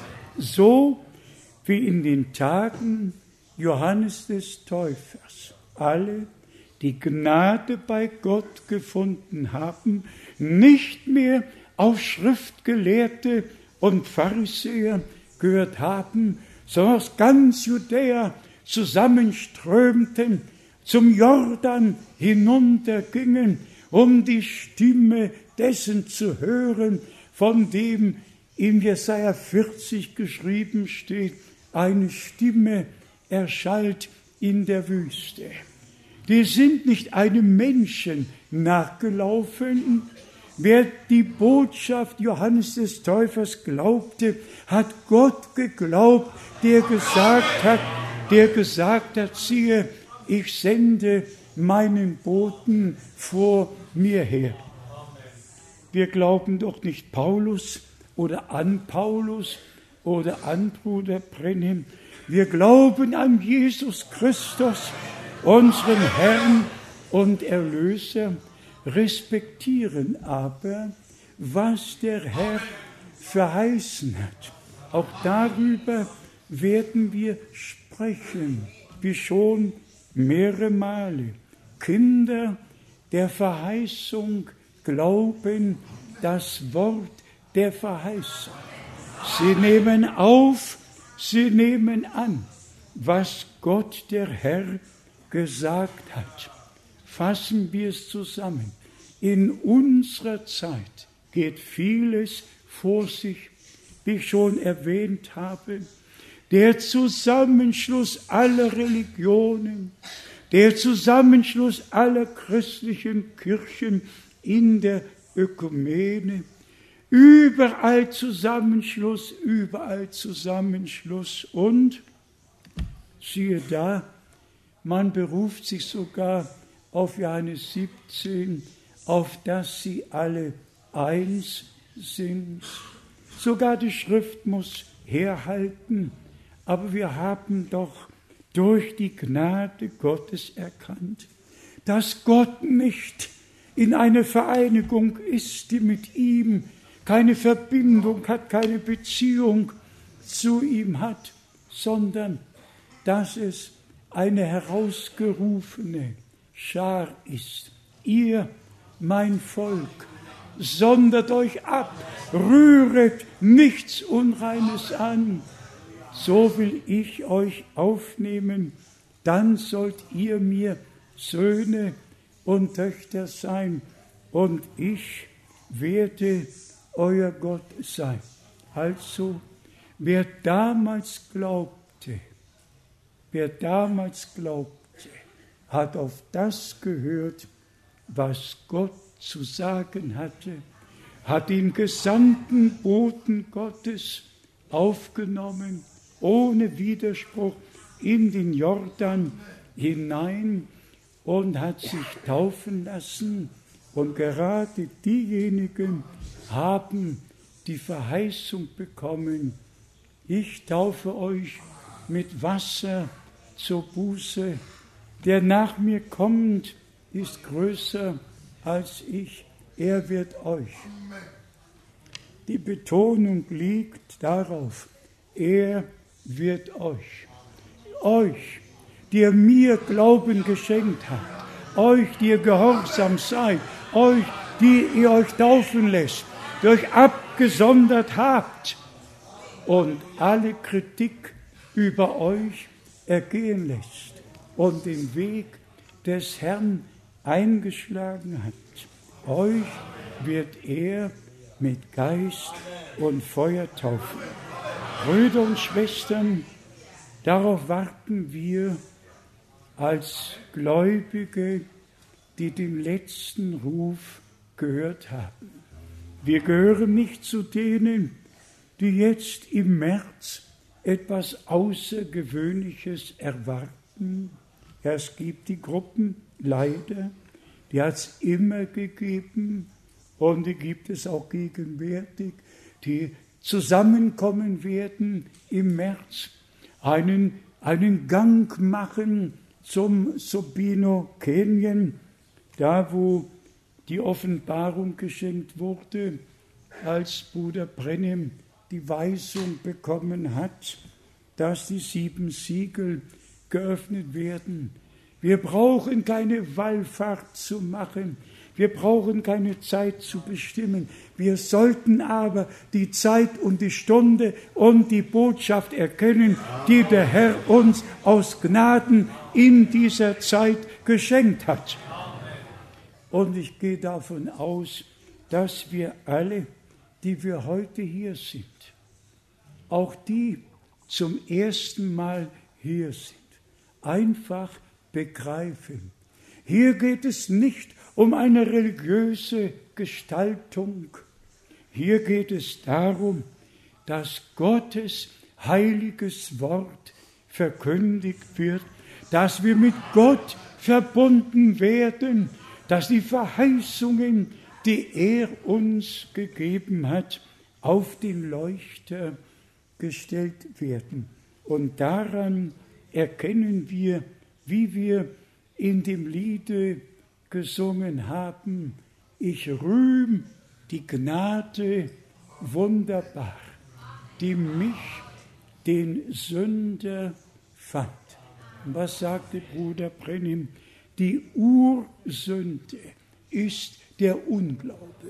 So wie in den Tagen Johannes des Täufers alle, die Gnade bei Gott gefunden haben, nicht mehr auf Schriftgelehrte und Pharisäer gehört haben, sondern aus ganz Judäa zusammenströmten, zum Jordan hinuntergingen, um die Stimme dessen zu hören, von dem in Jesaja vierzig geschrieben steht, eine Stimme erschallt in der Wüste. Die sind nicht einem Menschen nachgelaufen. Wer die Botschaft Johannes des Täufers glaubte, hat Gott geglaubt, der gesagt hat, der gesagt hat, siehe, ich sende meinen Boten vor mir her. Wir glauben doch nicht Paulus oder an Paulus oder an Bruder Brenhim. Wir glauben an Jesus Christus, unseren Herrn und Erlöser, respektieren aber, was der Herr verheißen hat. Auch darüber werden wir sprechen, wie schon mehrere Male. Kinder der Verheißung glauben das Wort der Verheißung. Sie nehmen auf, sie nehmen an, was Gott der Herr gesagt hat. Fassen wir es zusammen. In unserer Zeit geht vieles vor sich, wie ich schon erwähnt habe. Der Zusammenschluss aller Religionen, der Zusammenschluss aller christlichen Kirchen in der Ökumene, überall Zusammenschluss, überall Zusammenschluss. Und siehe da, man beruft sich sogar auf Johannes siebzehn, auf dass sie alle eins sind. Sogar die Schrift muss herhalten, aber wir haben doch durch die Gnade Gottes erkannt, dass Gott nicht in einer Vereinigung ist, die mit ihm keine Verbindung hat, keine Beziehung zu ihm hat, sondern dass es eine herausgerufene Schar ist. Ihr, mein Volk, sondert euch ab, rühret nichts Unreines an. So will ich euch aufnehmen, dann sollt ihr mir Söhne und Töchter sein, und ich werde euer Gott sein. Also, wer damals glaubte, wer damals glaubte, hat auf das gehört, was Gott zu sagen hatte, hat den gesandten Boten Gottes aufgenommen, ohne Widerspruch in den Jordan hinein und hat sich taufen lassen. Und gerade diejenigen haben die Verheißung bekommen, ich taufe euch mit Wasser zur Buße. Der nach mir kommt, ist größer als ich, er wird euch. Die Betonung liegt darauf, er wird euch. Euch, die ihr mir Glauben geschenkt habt, euch, die ihr gehorsam seid, euch, die ihr euch taufen lässt, die euch abgesondert habt und alle Kritik über euch ergehen lässt und den Weg des Herrn eingeschlagen hat. Euch wird er mit Geist und Feuer taufen. Brüder und Schwestern, darauf warten wir als Gläubige, die den letzten Ruf gehört haben. Wir gehören nicht zu denen, die jetzt im März etwas Außergewöhnliches erwarten. Ja, es gibt die Gruppen, leider, die hat es immer gegeben und die gibt es auch gegenwärtig, die zusammenkommen werden im März, einen, einen Gang machen zum Sobino Canyon, da wo die Offenbarung geschenkt wurde, als Bruder Brenhem die Weisung bekommen hat, dass die sieben Siegel geöffnet werden. Wir brauchen keine Wallfahrt zu machen. Wir brauchen keine Zeit zu bestimmen. Wir sollten aber die Zeit und die Stunde und die Botschaft erkennen, die der Herr uns aus Gnaden in dieser Zeit geschenkt hat. Und ich gehe davon aus, dass wir alle, die wir heute hier sind, auch die zum ersten Mal hier sind, einfach begreifen. Hier geht es nicht um eine religiöse Gestaltung. Hier geht es darum, dass Gottes heiliges Wort verkündigt wird, dass wir mit Gott verbunden werden, dass die Verheißungen, die er uns gegeben hat, auf den Leuchter gestellt werden. Und daran erkennen wir, wie wir in dem Liede gesungen haben, ich rühm die Gnade wunderbar, die mich, den Sünder, fand. Und was sagte Bruder Brennim? Die Ursünde ist der Unglaube.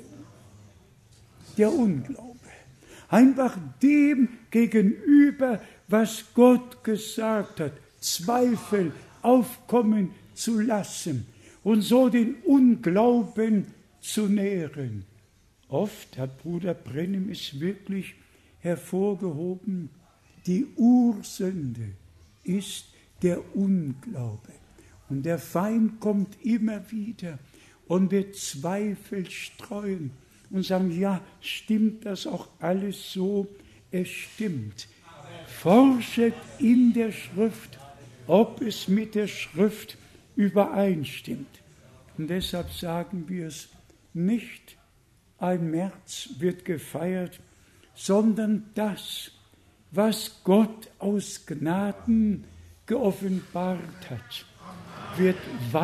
Der Unglaube. Einfach dem gegenüber, was Gott gesagt hat, Zweifel aufkommen zu lassen und so den Unglauben zu nähren. Oft hat Bruder Brennim es wirklich hervorgehoben, die Ursünde ist der Unglaube. Und der Feind kommt immer wieder und wird Zweifel streuen und sagen, ja, stimmt das auch alles so? Es stimmt. Forschet in der Schrift, ob es mit der Schrift übereinstimmt. Und deshalb sagen wir es nicht, ein März wird gefeiert, sondern das, was Gott aus Gnaden geoffenbart hat, wird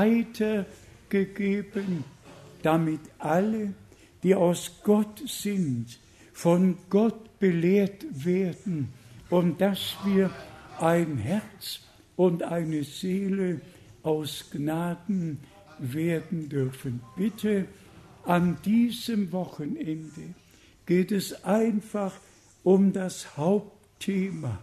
weitergegeben, damit alle, die aus Gott sind, von Gott belehrt werden und dass wir ein Herz und eine Seele aus Gnaden werden dürfen. Bitte, an diesem Wochenende geht es einfach um das Hauptthema,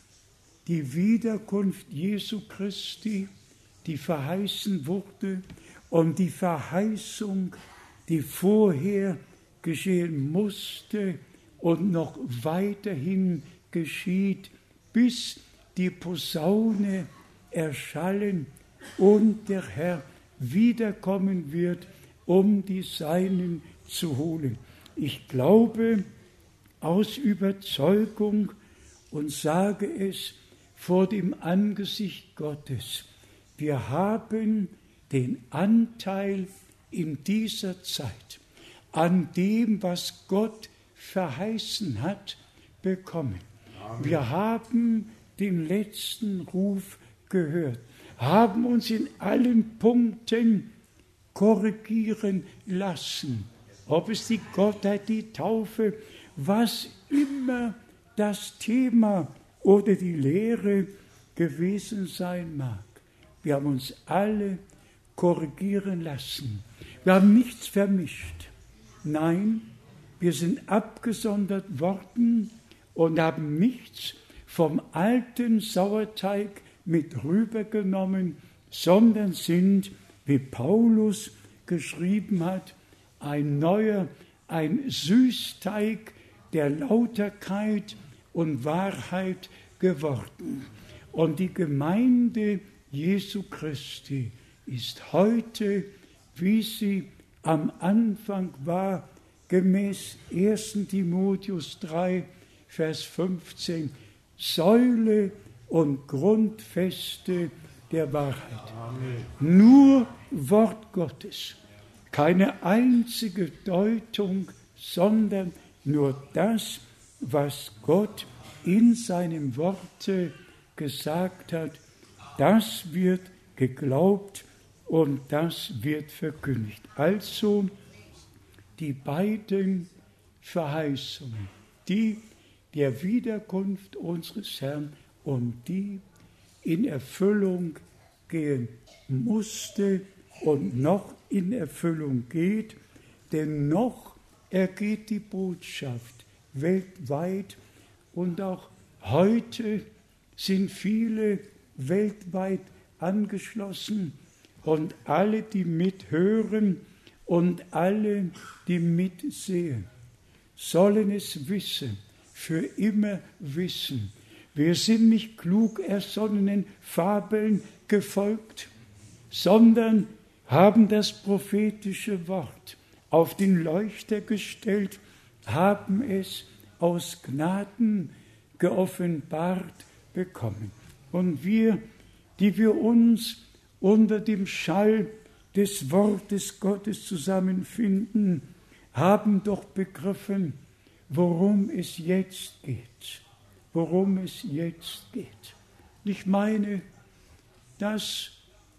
die Wiederkunft Jesu Christi, die verheißen wurde, und die Verheißung, die vorher geschehen musste und noch weiterhin geschieht, bis die Posaune erschallen und der Herr wiederkommen wird, um die Seinen zu holen. Ich glaube aus Überzeugung und sage es vor dem Angesicht Gottes, wir haben den Anteil in dieser Zeit an dem, was Gott verheißen hat, bekommen. Amen. Wir haben den letzten Ruf gehört, haben uns in allen Punkten korrigieren lassen, ob es die Gottheit, die Taufe, was immer das Thema oder die Lehre gewesen sein mag. Wir haben uns alle korrigieren lassen. Wir haben nichts vermischt. Nein, wir sind abgesondert worden und haben nichts vom alten Sauerteig mit rübergenommen, sondern sind, wie Paulus geschrieben hat, ein neuer, ein Süßteig der Lauterkeit und Wahrheit geworden. Und die Gemeinde Jesu Christi ist heute, wie sie am Anfang war, gemäß ersten Timotheus drei, Vers fünfzehn, Säule und Grundfeste der Wahrheit. Amen. Nur Wort Gottes, keine einzige Deutung, sondern nur das, was Gott in seinem Worte gesagt hat, das wird geglaubt und das wird verkündigt. Also die beiden Verheißungen, die der Wiederkunft unseres Herrn und die in Erfüllung gehen musste und noch in Erfüllung geht, denn noch ergeht die Botschaft weltweit und auch heute sind viele weltweit angeschlossen und alle, die mithören und alle, die mitsehen, sollen es wissen, für immer wissen. Wir sind nicht klug ersonnenen Fabeln gefolgt, sondern haben das prophetische Wort auf den Leuchter gestellt, haben es aus Gnaden geoffenbart bekommen. Und wir, die wir uns unter dem Schall des Wortes Gottes zusammenfinden, haben doch begriffen, worum es jetzt geht. Worum es jetzt geht. Ich meine, dass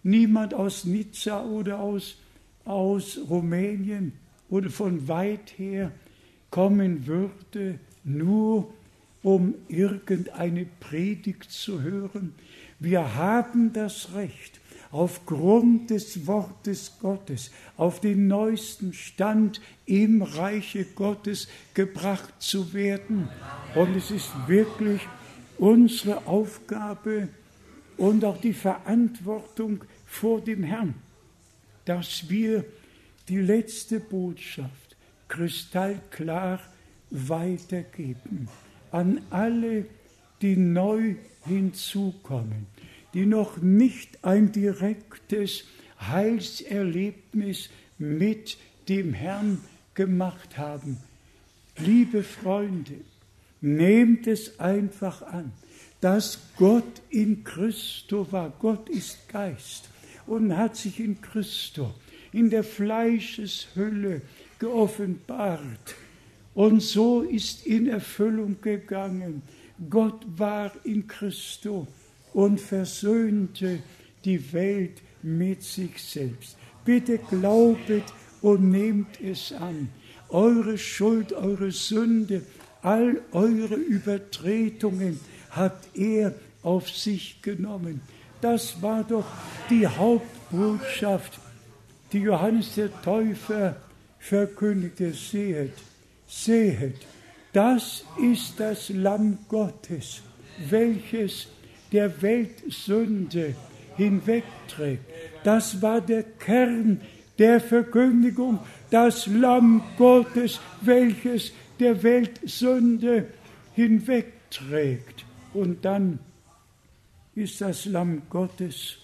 niemand aus Nizza oder aus, aus Rumänien oder von weit her kommen würde, nur um irgendeine Predigt zu hören. Wir haben das Recht, aufgrund des Wortes Gottes auf den neuesten Stand im Reiche Gottes gebracht zu werden. Und es ist wirklich unsere Aufgabe und auch die Verantwortung vor dem Herrn, dass wir die letzte Botschaft kristallklar weitergeben an alle, die neu hinzukommen, die noch nicht ein direktes Heilserlebnis mit dem Herrn gemacht haben. Liebe Freunde, nehmt es einfach an, dass Gott in Christo war. Gott ist Geist und hat sich in Christo, in der Fleischeshülle geoffenbart. Und so ist in Erfüllung gegangen. Gott war in Christo und versöhnte die Welt mit sich selbst. Bitte glaubet und nehmt es an. Eure Schuld, eure Sünde, all eure Übertretungen hat er auf sich genommen. Das war doch die Hauptbotschaft, die Johannes der Täufer verkündigte. Sehet, sehet, das ist das Lamm Gottes, welches der Weltsünde hinwegträgt. Das war der Kern der Verkündigung, das Lamm Gottes, welches der Weltsünde hinwegträgt. Und dann ist das Lamm Gottes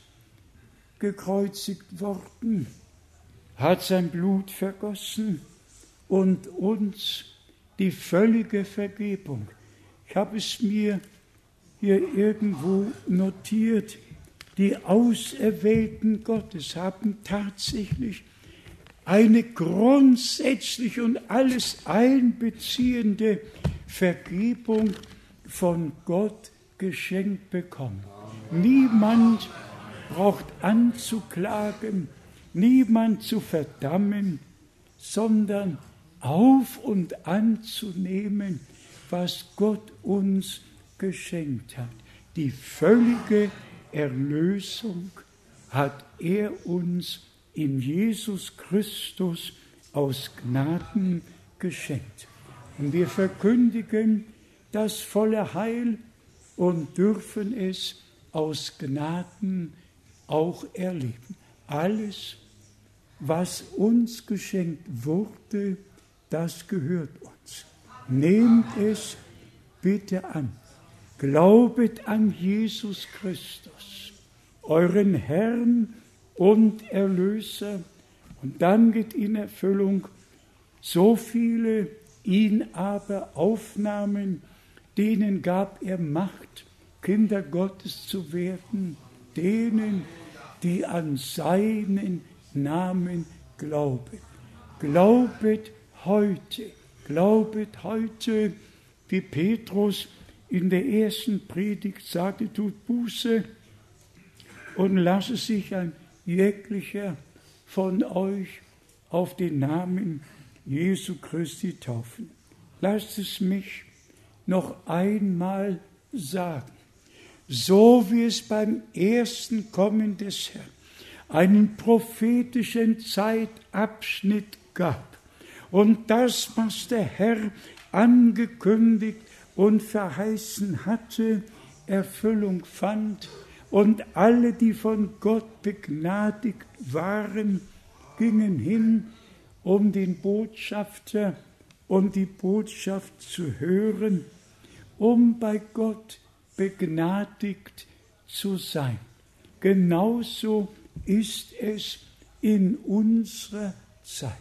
gekreuzigt worden, hat sein Blut vergossen und uns die völlige Vergebung. Ich habe es mir hier irgendwo notiert. Die Auserwählten Gottes haben tatsächlich eine grundsätzliche und alles einbeziehende Vergebung von Gott geschenkt bekommen. Niemand braucht anzuklagen, niemand zu verdammen, sondern auf und anzunehmen, was Gott uns geschenkt hat. Die völlige Erlösung hat er uns in Jesus Christus aus Gnaden geschenkt. Und wir verkündigen das volle Heil und dürfen es aus Gnaden auch erleben. Alles, was uns geschenkt wurde, das gehört uns. Nehmt es bitte an. Glaubet an Jesus Christus, euren Herrn und Erlöser, und dann geht in Erfüllung: so viele ihn aber aufnahmen, denen gab er Macht, Kinder Gottes zu werden, denen, die an seinen Namen glauben. Glaubet heute, glaubet heute, wie Petrus in der ersten Predigt sagte, tut Buße und lasse sich ein jeglicher von euch auf den Namen Jesu Christi taufen. Lasst es mich noch einmal sagen. So wie es beim ersten Kommen des Herrn einen prophetischen Zeitabschnitt gab und das, was der Herr angekündigt und verheißen hatte, Erfüllung fand, und alle, die von Gott begnadigt waren, gingen hin, um den Botschafter und die Botschaft zu hören, um bei Gott begnadigt zu sein. Genauso ist es in unserer Zeit.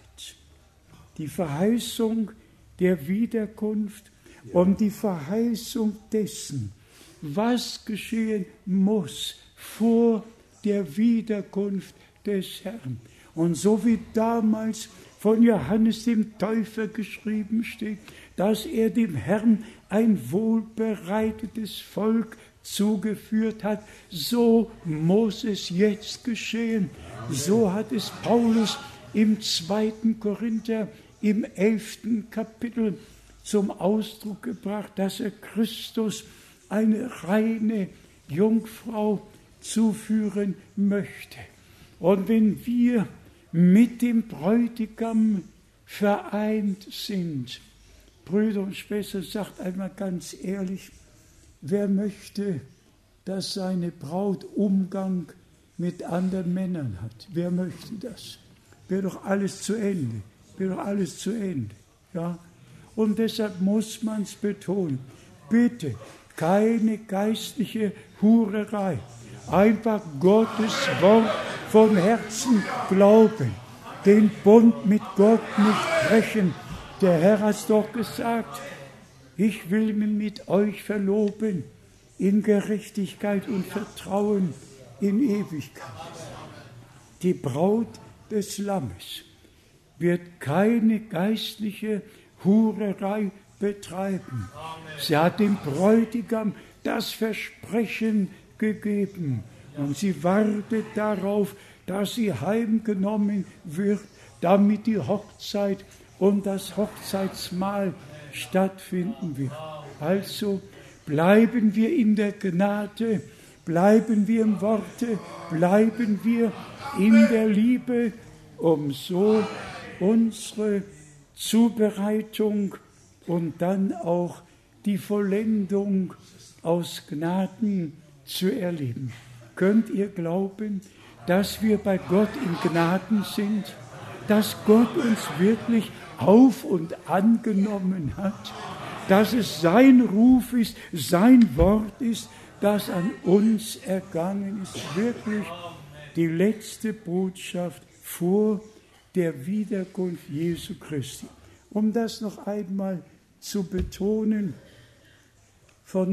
Die Verheißung der Wiederkunft und die Verheißung dessen, was geschehen muss vor der Wiederkunft des Herrn. Und so wie damals von Johannes dem Täufer geschrieben steht, dass er dem Herrn ein wohlbereitetes Volk zugeführt hat, so muss es jetzt geschehen. So hat es Paulus im zweiten Korinther, im elften Kapitel zum Ausdruck gebracht, dass er Christus eine reine Jungfrau zuführen möchte. Und wenn wir mit dem Bräutigam vereint sind, Brüder und Schwestern, sagt einmal ganz ehrlich, wer möchte, dass seine Braut Umgang mit anderen Männern hat? Wer möchte das? Wäre doch alles zu Ende. Wäre doch alles zu Ende. Ja? Und deshalb muss man es betonen. Bitte, keine geistliche Hurerei. Einfach Gottes Wort vom Herzen glauben. Den Bund mit Gott nicht brechen. Der Herr hat es doch gesagt, ich will mich mit euch verloben in Gerechtigkeit und Vertrauen in Ewigkeit. Die Braut des Lammes wird keine geistliche Hurerei betreiben. Sie hat dem Bräutigam das Versprechen gegeben und sie wartet darauf, dass sie heimgenommen wird, damit die Hochzeit und das Hochzeitsmahl stattfinden wird. Also bleiben wir in der Gnade, bleiben wir im Worte, bleiben wir in der Liebe, um so unsere Zubereitung und dann auch die Vollendung aus Gnaden zu erleben. Könnt ihr glauben, dass wir bei Gott in Gnaden sind, dass Gott uns wirklich auf und angenommen hat, dass es sein Ruf ist, sein Wort ist, das an uns ergangen ist, wirklich die letzte Botschaft vor der Wiederkunft Jesu Christi. Um das noch einmal zu betonen, von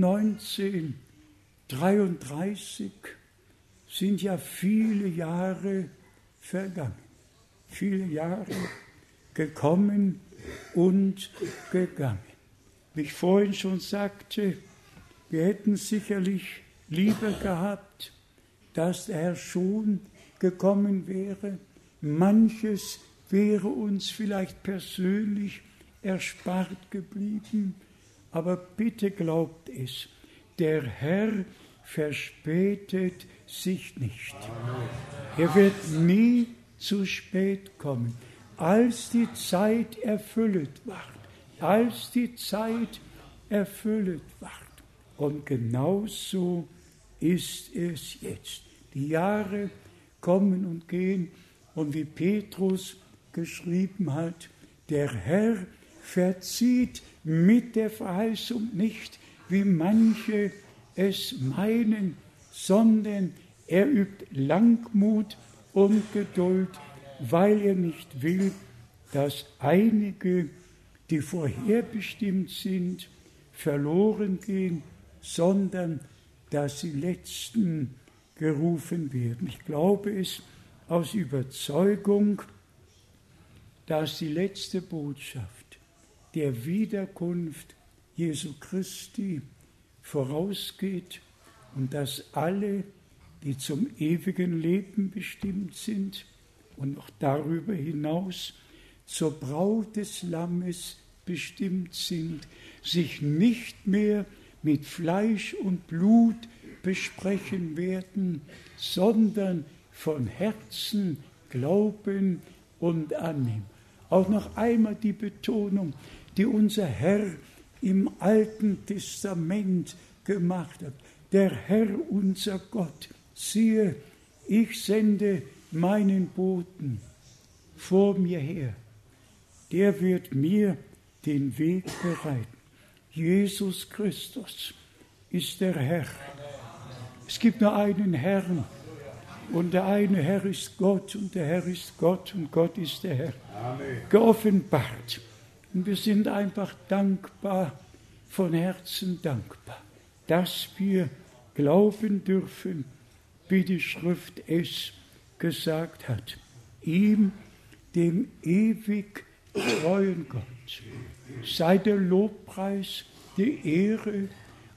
neunzehnhundertdreiunddreißig sind ja viele Jahre vergangen, viele Jahre gekommen und gegangen. Wie ich vorhin schon sagte, wir hätten sicherlich lieber gehabt, dass der Herr schon gekommen wäre. Manches wäre uns vielleicht persönlich erspart geblieben, aber bitte glaubt es, der Herr verspätet sich nicht. Er wird nie zu spät kommen. Als die Zeit erfüllet wird, als die Zeit erfüllet wird. Und genauso ist es jetzt. Die Jahre kommen und gehen und wie Petrus geschrieben hat, der Herr verzieht mit der Verheißung nicht, wie manche es meinen, sondern er übt Langmut und Geduld, weil er nicht will, dass einige, die vorherbestimmt sind, verloren gehen, sondern dass die Letzten gerufen werden. Ich glaube es aus Überzeugung, dass die letzte Botschaft der Wiederkunft Jesu Christi vorausgeht und dass alle, die zum ewigen Leben bestimmt sind und noch darüber hinaus zur Braut des Lammes bestimmt sind, sich nicht mehr mit Fleisch und Blut besprechen werden, sondern von Herzen glauben und annehmen. Auch noch einmal die Betonung, die unser Herr im Alten Testament gemacht hat. Der Herr, unser Gott, siehe, ich sende meinen Boten vor mir her. Der wird mir den Weg bereiten. Jesus Christus ist der Herr. Es gibt nur einen Herrn und der eine Herr ist Gott und der Herr ist Gott und Gott ist der Herr. Amen. Geoffenbart. Und wir sind einfach dankbar, von Herzen dankbar, dass wir glauben dürfen, wie die Schrift es gesagt hat. Ihm, dem ewig treuen Gott, sei der Lobpreis, die Ehre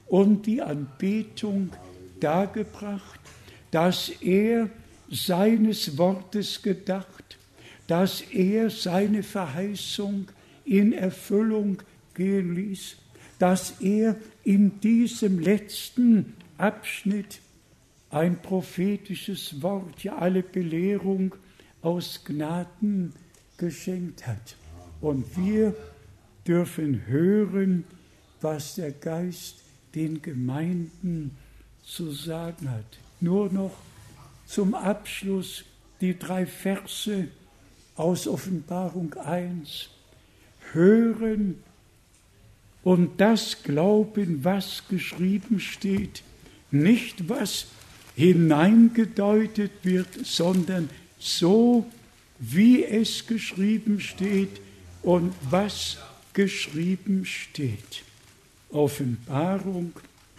und die Anbetung dargebracht, dass er seines Wortes gedacht, dass er seine Verheißung in Erfüllung gehen ließ, dass er in diesem letzten Abschnitt ein prophetisches Wort, ja alle Belehrung aus Gnaden geschenkt hat. Und wir dürfen hören, was der Geist den Gemeinden zu sagen hat. Nur noch zum Abschluss die drei Verse aus Offenbarung eins. Hören und das glauben, was geschrieben steht, nicht was hineingedeutet wird, sondern so, wie es geschrieben steht und was geschrieben steht. Offenbarung,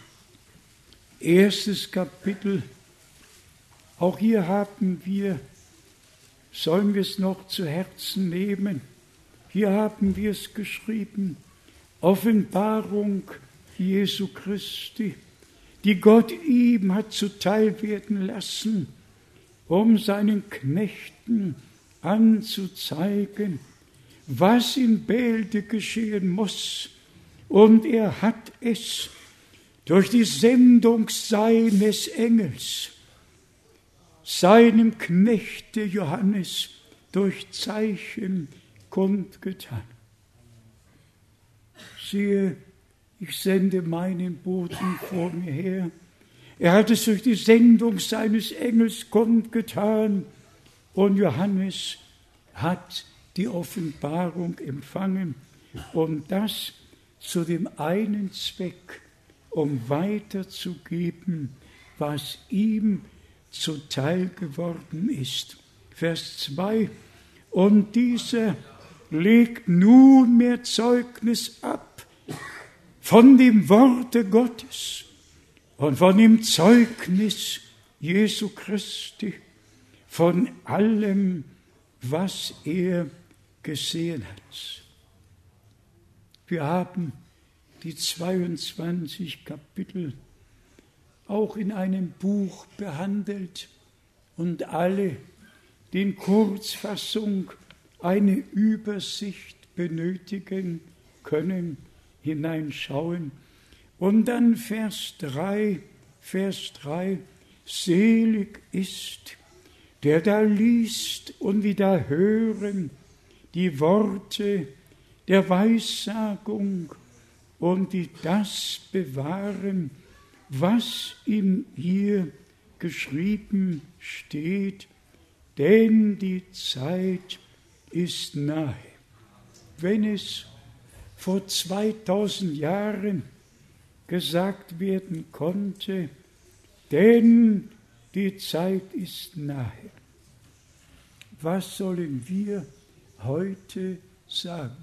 erstes Kapitel. Auch hier haben wir, sollen wir es noch zu Herzen nehmen, hier haben wir es geschrieben, Offenbarung Jesu Christi, die Gott ihm hat zuteil werden lassen, um seinen Knechten anzuzeigen, was in Bälde geschehen muss. Und er hat es durch die Sendung seines Engels, seinem Knechte Johannes, durch Zeichen kundgetan. Siehe, ich sende meinen Boten vor mir her. Er hat es durch die Sendung seines Engels kundgetan und Johannes hat die Offenbarung empfangen und das zu dem einen Zweck, um weiterzugeben, was ihm zuteil geworden ist. Vers zwei. Und dieser legt nunmehr Zeugnis ab von dem Worte Gottes und von dem Zeugnis Jesu Christi, von allem, was er gesehen hat. Wir haben die zweiundzwanzig Kapitel auch in einem Buch behandelt und alle, die in Kurzfassung eine Übersicht benötigen, können hineinschauen. Und dann Vers drei, Vers drei, selig ist, der da liest und wieder hören die Worte der Weissagung und die das bewahren, was in ihr geschrieben steht, denn die Zeit ist nahe. Wenn es vor zweitausend Jahren gesagt werden konnte, denn die Zeit ist nahe. Was sollen wir heute sagen?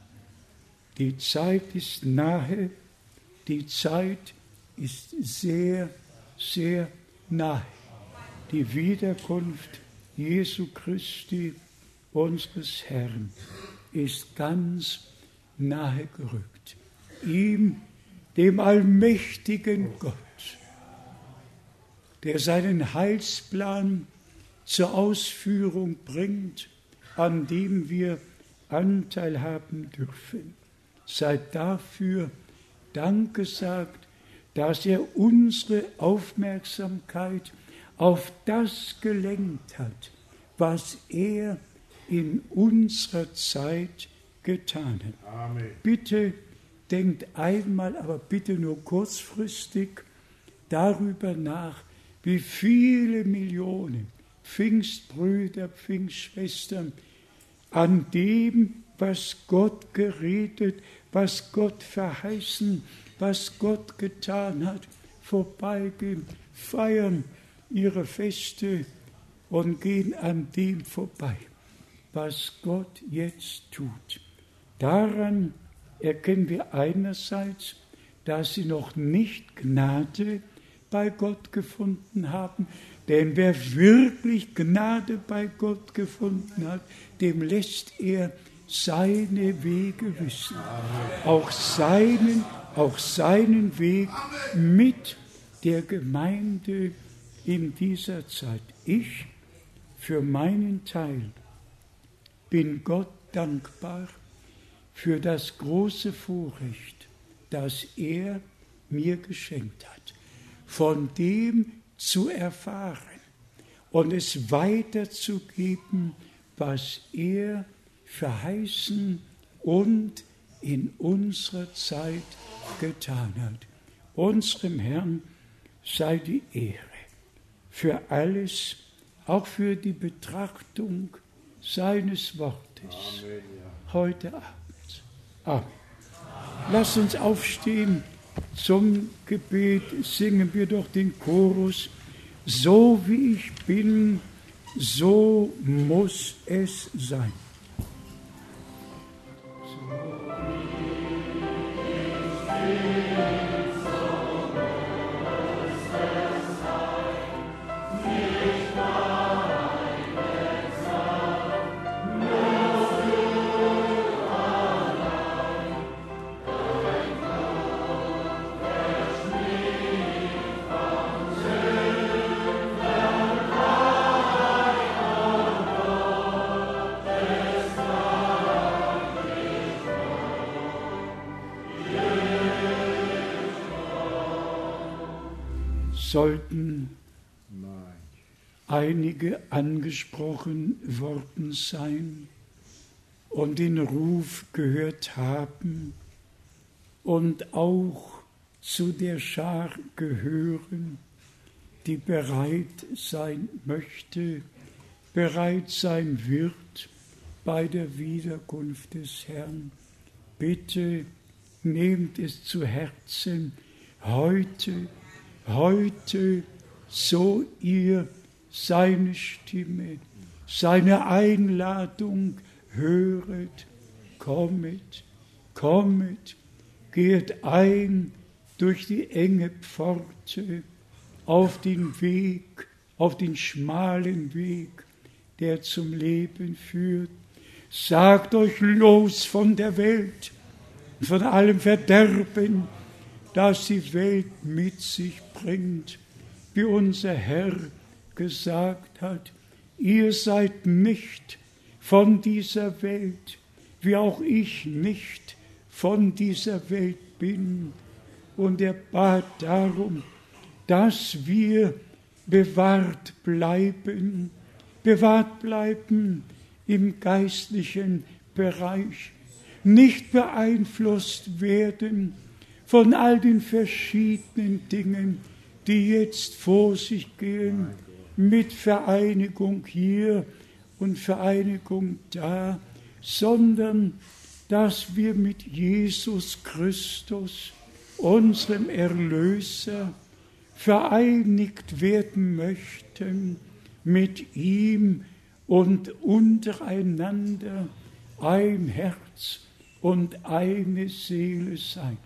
Die Zeit ist nahe, die Zeit ist sehr, sehr nahe. Die Wiederkunft Jesu Christi, unseres Herrn, ist ganz nahe gerückt. Ihm, dem allmächtigen Gott, der seinen Heilsplan zur Ausführung bringt, an dem wir Anteil haben dürfen. Sei dafür Dank gesagt, dass er unsere Aufmerksamkeit auf das gelenkt hat, was er in unserer Zeit getan hat. Amen. Bitte denkt einmal, aber bitte nur kurzfristig, darüber nach, wie viele Millionen Pfingstbrüder, Pfingstschwestern an dem, was Gott geredet, was Gott verheißen, was Gott getan hat, vorbeigehen, feiern ihre Feste und gehen an dem vorbei, was Gott jetzt tut. Daran erkennen wir einerseits, dass sie noch nicht Gnade bei Gott gefunden haben, denn wer wirklich Gnade bei Gott gefunden hat, dem lässt er seine Wege wissen. Auch seinen, auch seinen Weg mit der Gemeinde in dieser Zeit. Ich für meinen Teil bin Gott dankbar für das große Vorrecht, das er mir geschenkt hat, von dem zu erfahren und es weiterzugeben, was er verheißen und in unserer Zeit getan hat. Unserem Herrn sei die Ehre für alles, auch für die Betrachtung seines Wortes heute Abend. Amen. Lasst uns aufstehen zum Gebet, singen wir doch den Chorus. So wie ich bin, so muss es sein. Sollten einige angesprochen worden sein und den Ruf gehört haben und auch zu der Schar gehören, die bereit sein möchte, bereit sein wird bei der Wiederkunft des Herrn. Bitte nehmt es zu Herzen, heute Heute, so ihr seine Stimme, seine Einladung höret, kommet, kommet, geht ein durch die enge Pforte auf den Weg, auf den schmalen Weg, der zum Leben führt. Sagt euch los von der Welt, von allem Verderben, das die Welt mit sich bringt, wie unser Herr gesagt hat, ihr seid nicht von dieser Welt, wie auch ich nicht von dieser Welt bin. Und er bat darum, dass wir bewahrt bleiben, bewahrt bleiben im geistlichen Bereich, nicht beeinflusst werden von all den verschiedenen Dingen, die jetzt vor sich gehen, mit Vereinigung hier und Vereinigung da, sondern dass wir mit Jesus Christus, unserem Erlöser, vereinigt werden möchten, mit ihm und untereinander ein Herz und eine Seele sein.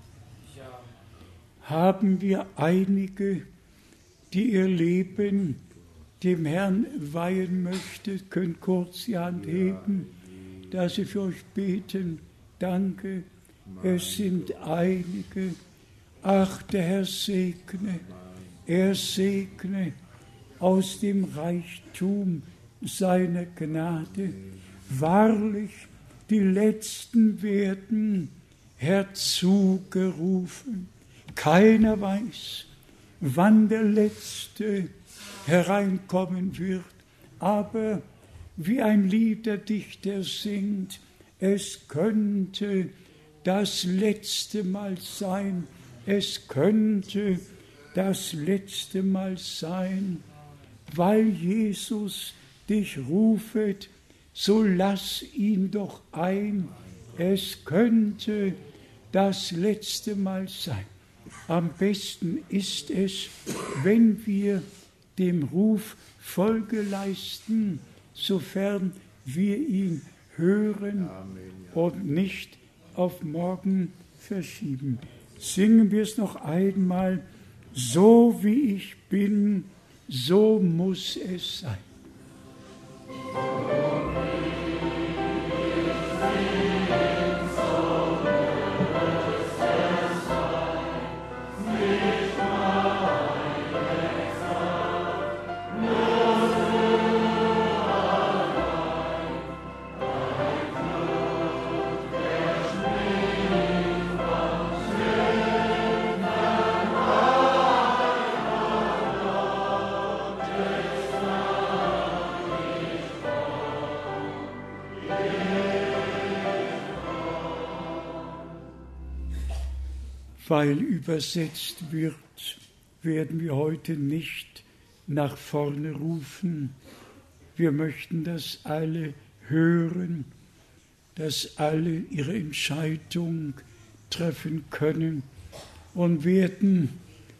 Haben wir einige, die ihr Leben dem Herrn weihen möchtet, könnt kurz die Hand heben, dass sie für euch beten. Danke, es sind einige. Ach, der Herr segne, er segne aus dem Reichtum seiner Gnade. Wahrlich, die Letzten werden herzugerufen. Keiner weiß, wann der Letzte hereinkommen wird, aber wie ein Liederdichter singt, es könnte das letzte Mal sein, es könnte das letzte Mal sein, weil Jesus dich rufet, so lass ihn doch ein, es könnte das letzte Mal sein. Am besten ist es, wenn wir dem Ruf Folge leisten, sofern wir ihn hören und nicht auf morgen verschieben. Singen wir es noch einmal, so wie ich bin, so muss es sein. weil übersetzt wird, werden wir heute nicht nach vorne rufen. Wir möchten, dass alle hören, dass alle ihre Entscheidung treffen können und werden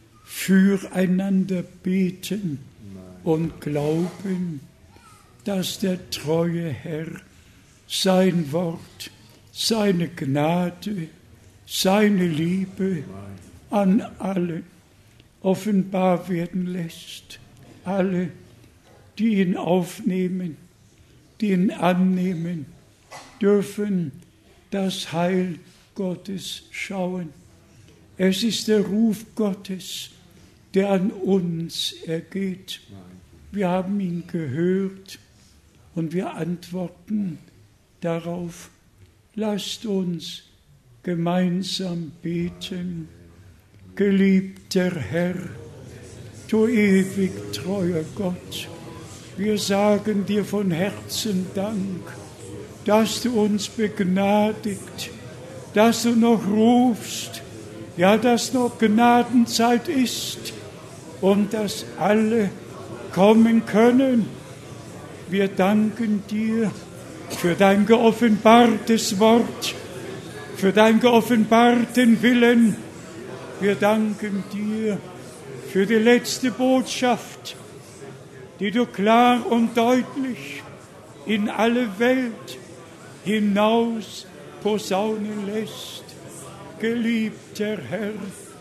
füreinander beten und glauben, dass der treue Herr sein Wort, seine Gnade, seine Liebe an alle offenbar werden lässt. Alle, die ihn aufnehmen, die ihn annehmen, dürfen das Heil Gottes schauen. Es ist der Ruf Gottes, der an uns ergeht. Wir haben ihn gehört und wir antworten darauf. Lasst uns gemeinsam beten. Geliebter Herr, du ewig treuer Gott, wir sagen dir von Herzen Dank, dass du uns begnadigt, dass du noch rufst, ja, dass noch Gnadenzeit ist und dass alle kommen können. Wir danken dir für dein geoffenbartes Wort, für deinen geoffenbarten Willen. Wir danken dir für die letzte Botschaft, die du klar und deutlich in alle Welt hinaus posaunen lässt. Geliebter Herr,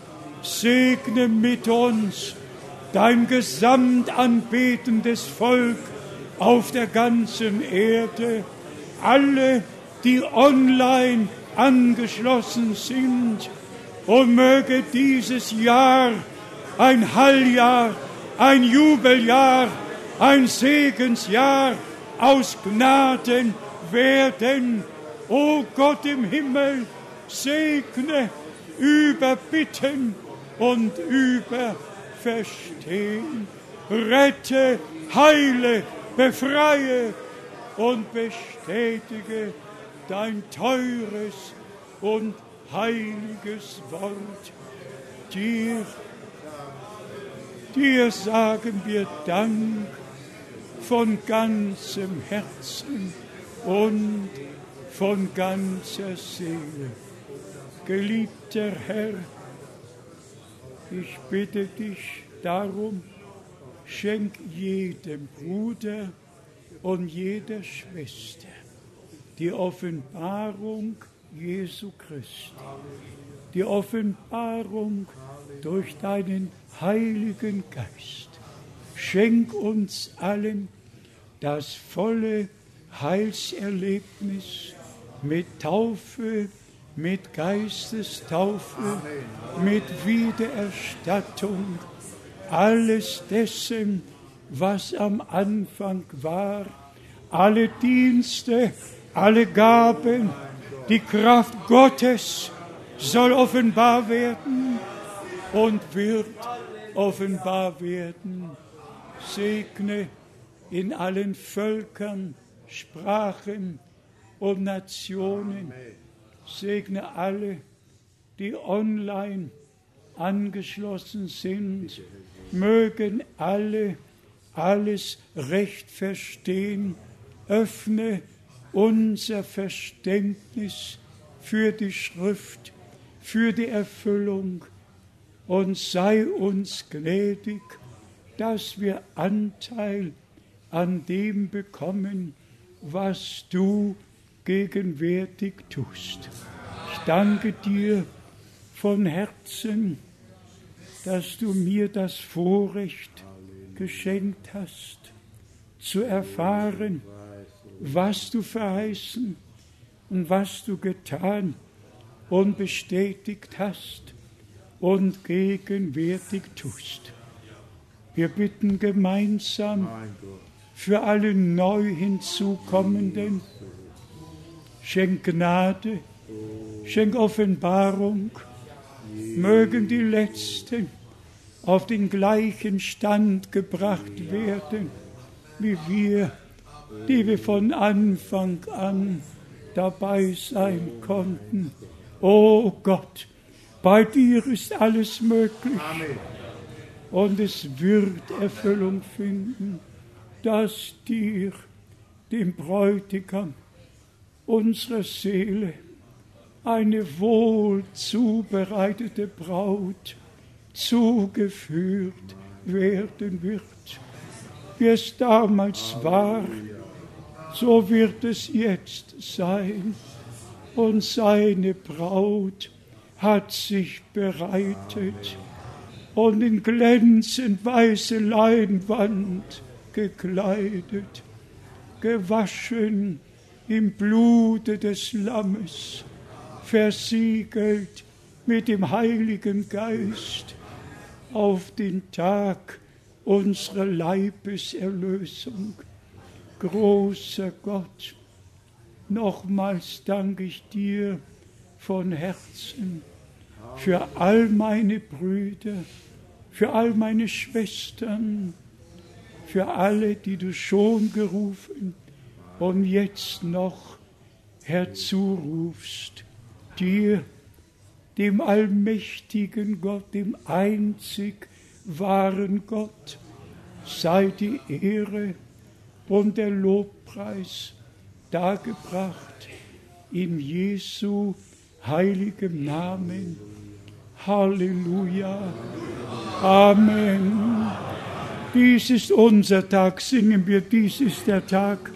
segne mit uns dein gesamtanbetendes Volk auf der ganzen Erde, alle, die online angeschlossen sind, und möge dieses Jahr ein Halljahr, ein Jubeljahr, ein Segensjahr aus Gnaden werden. O Gott im Himmel, segne, überbitten und überverstehen. Rette, heile, befreie und bestätige dein teures und heiliges Wort. Dir, dir sagen wir Dank von ganzem Herzen und von ganzer Seele. Geliebter Herr, ich bitte dich darum, schenk jedem Bruder und jeder Schwester die Offenbarung Jesu Christi, die Offenbarung durch deinen Heiligen Geist. Schenk uns allen das volle Heilserlebnis mit Taufe, mit Geistestaufe, Amen. Mit Wiedererstattung, alles dessen, was am Anfang war, alle Dienste, alle Gaben, die Kraft Gottes soll offenbar werden und wird offenbar werden. Segne in allen Völkern, Sprachen und Nationen. Segne alle, die online angeschlossen sind. Mögen alle alles recht verstehen. Öffne unser Verständnis für die Schrift, für die Erfüllung und sei uns gnädig, dass wir Anteil an dem bekommen, was du gegenwärtig tust. Ich danke dir von Herzen, dass du mir das Vorrecht geschenkt hast, zu erfahren, was du verheißen und was du getan und bestätigt hast und gegenwärtig tust. Wir bitten gemeinsam für alle neu hinzukommenden, schenk Gnade, schenk Offenbarung, mögen die Letzten auf den gleichen Stand gebracht werden, wie wir, die wir von Anfang an dabei sein konnten. O Gott, Bei dir ist alles möglich. Amen. Und es wird Erfüllung finden, dass dir, dem Bräutigam unserer Seele, eine wohl zubereitete Braut zugeführt werden wird. Wie es damals war, so wird es jetzt sein. Und seine Braut hat sich bereitet und in glänzend weiße Leinwand gekleidet, gewaschen im Blute des Lammes, versiegelt mit dem Heiligen Geist auf den Tag unserer Leibeserlösung. Großer Gott, nochmals danke ich dir von Herzen für all meine Brüder, für all meine Schwestern, für alle, die du schon gerufen und jetzt noch herzurufst. Dir, dem allmächtigen Gott, dem einzig wahren Gott, sei die Ehre und der Lobpreis dargebracht in Jesu heiligem Namen. Halleluja. Amen. Dies ist unser Tag, singen wir, dies ist der Tag.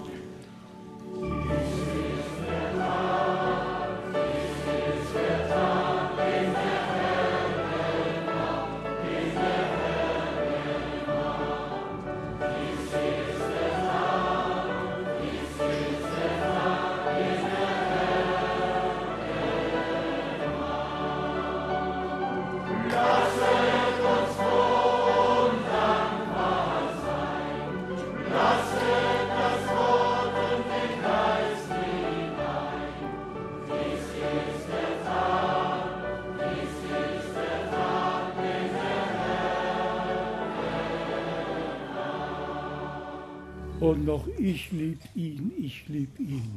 Und noch ich lieb ihn, ich lieb ihn.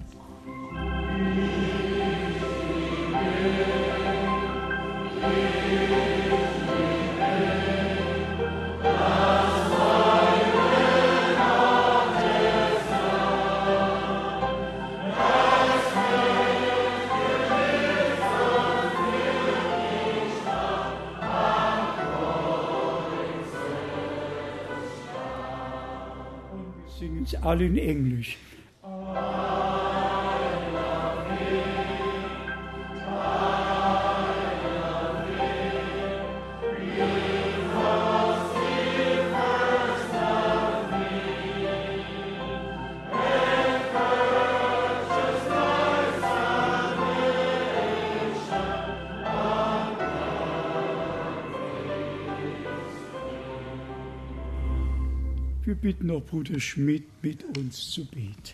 Singen es alle in Englisch. Wir bitten noch Bruder Schmidt, mit uns zu beten.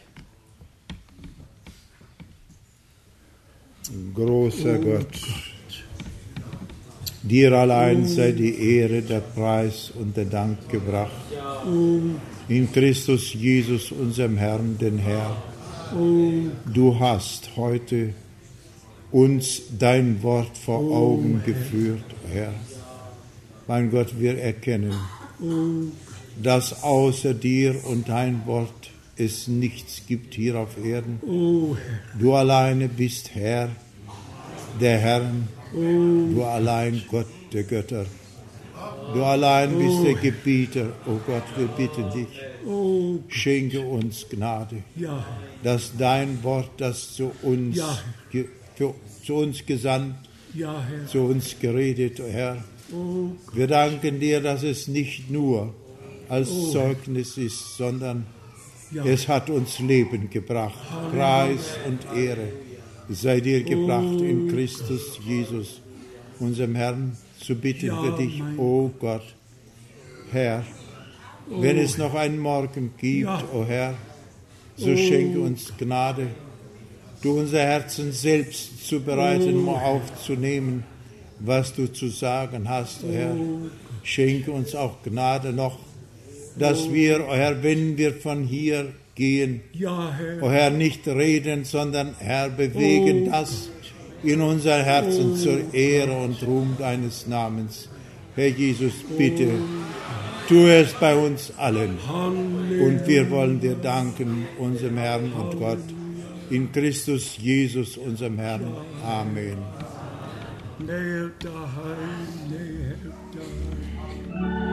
Großer oh Gott, Gott, dir allein oh. sei die Ehre, der Preis und der Dank gebracht. Oh. In Christus Jesus, unserem Herrn, den Herr. Oh. Du hast heute uns dein Wort vor oh, Augen Herr. geführt, Herr. Mein Gott, wir erkennen, oh. dass außer dir und dein Wort es nichts gibt hier auf Erden. Oh. Du alleine bist Herr der Herren, oh. du allein Gott der Götter. Du allein oh. bist der Gebieter. Oh Gott, wir bitten dich, oh. schenke uns Gnade, ja. dass dein Wort, das zu uns, ja. ge, für, zu uns gesandt, ja, Herr. zu uns geredet, oh Herr. Oh. Wir danken dir, dass es nicht nur als oh. Zeugnis ist, sondern ja. es hat uns Leben gebracht. Preis und Ehre sei dir gebracht oh. in Christus Jesus, unserem Herrn, zu bitten ja, für dich, o oh Gott. Herr, oh. wenn es noch einen Morgen gibt, ja. o oh Herr, so oh. schenke uns Gnade, du unser Herzen selbst zu bereiten, um oh. aufzunehmen, was du zu sagen hast, o oh Herr. Schenke uns auch Gnade noch, dass wir, o oh Herr, wenn wir von hier gehen, ja, Herr. o Herr, nicht reden, sondern, Herr, bewegen oh. das, in unser Herzen zur Ehre und Ruhm deines Namens. Herr Jesus, bitte, tu es bei uns allen. Und wir wollen dir danken, unserem Herrn und Gott, in Christus Jesus, unserem Herrn. Amen. Näher daheim, näher daheim.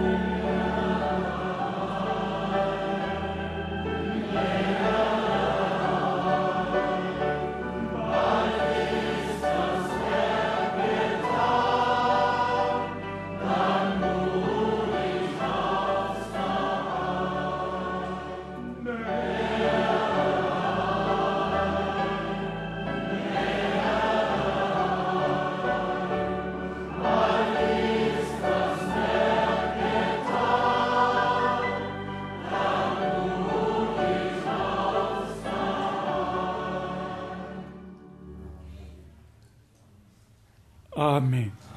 Amen.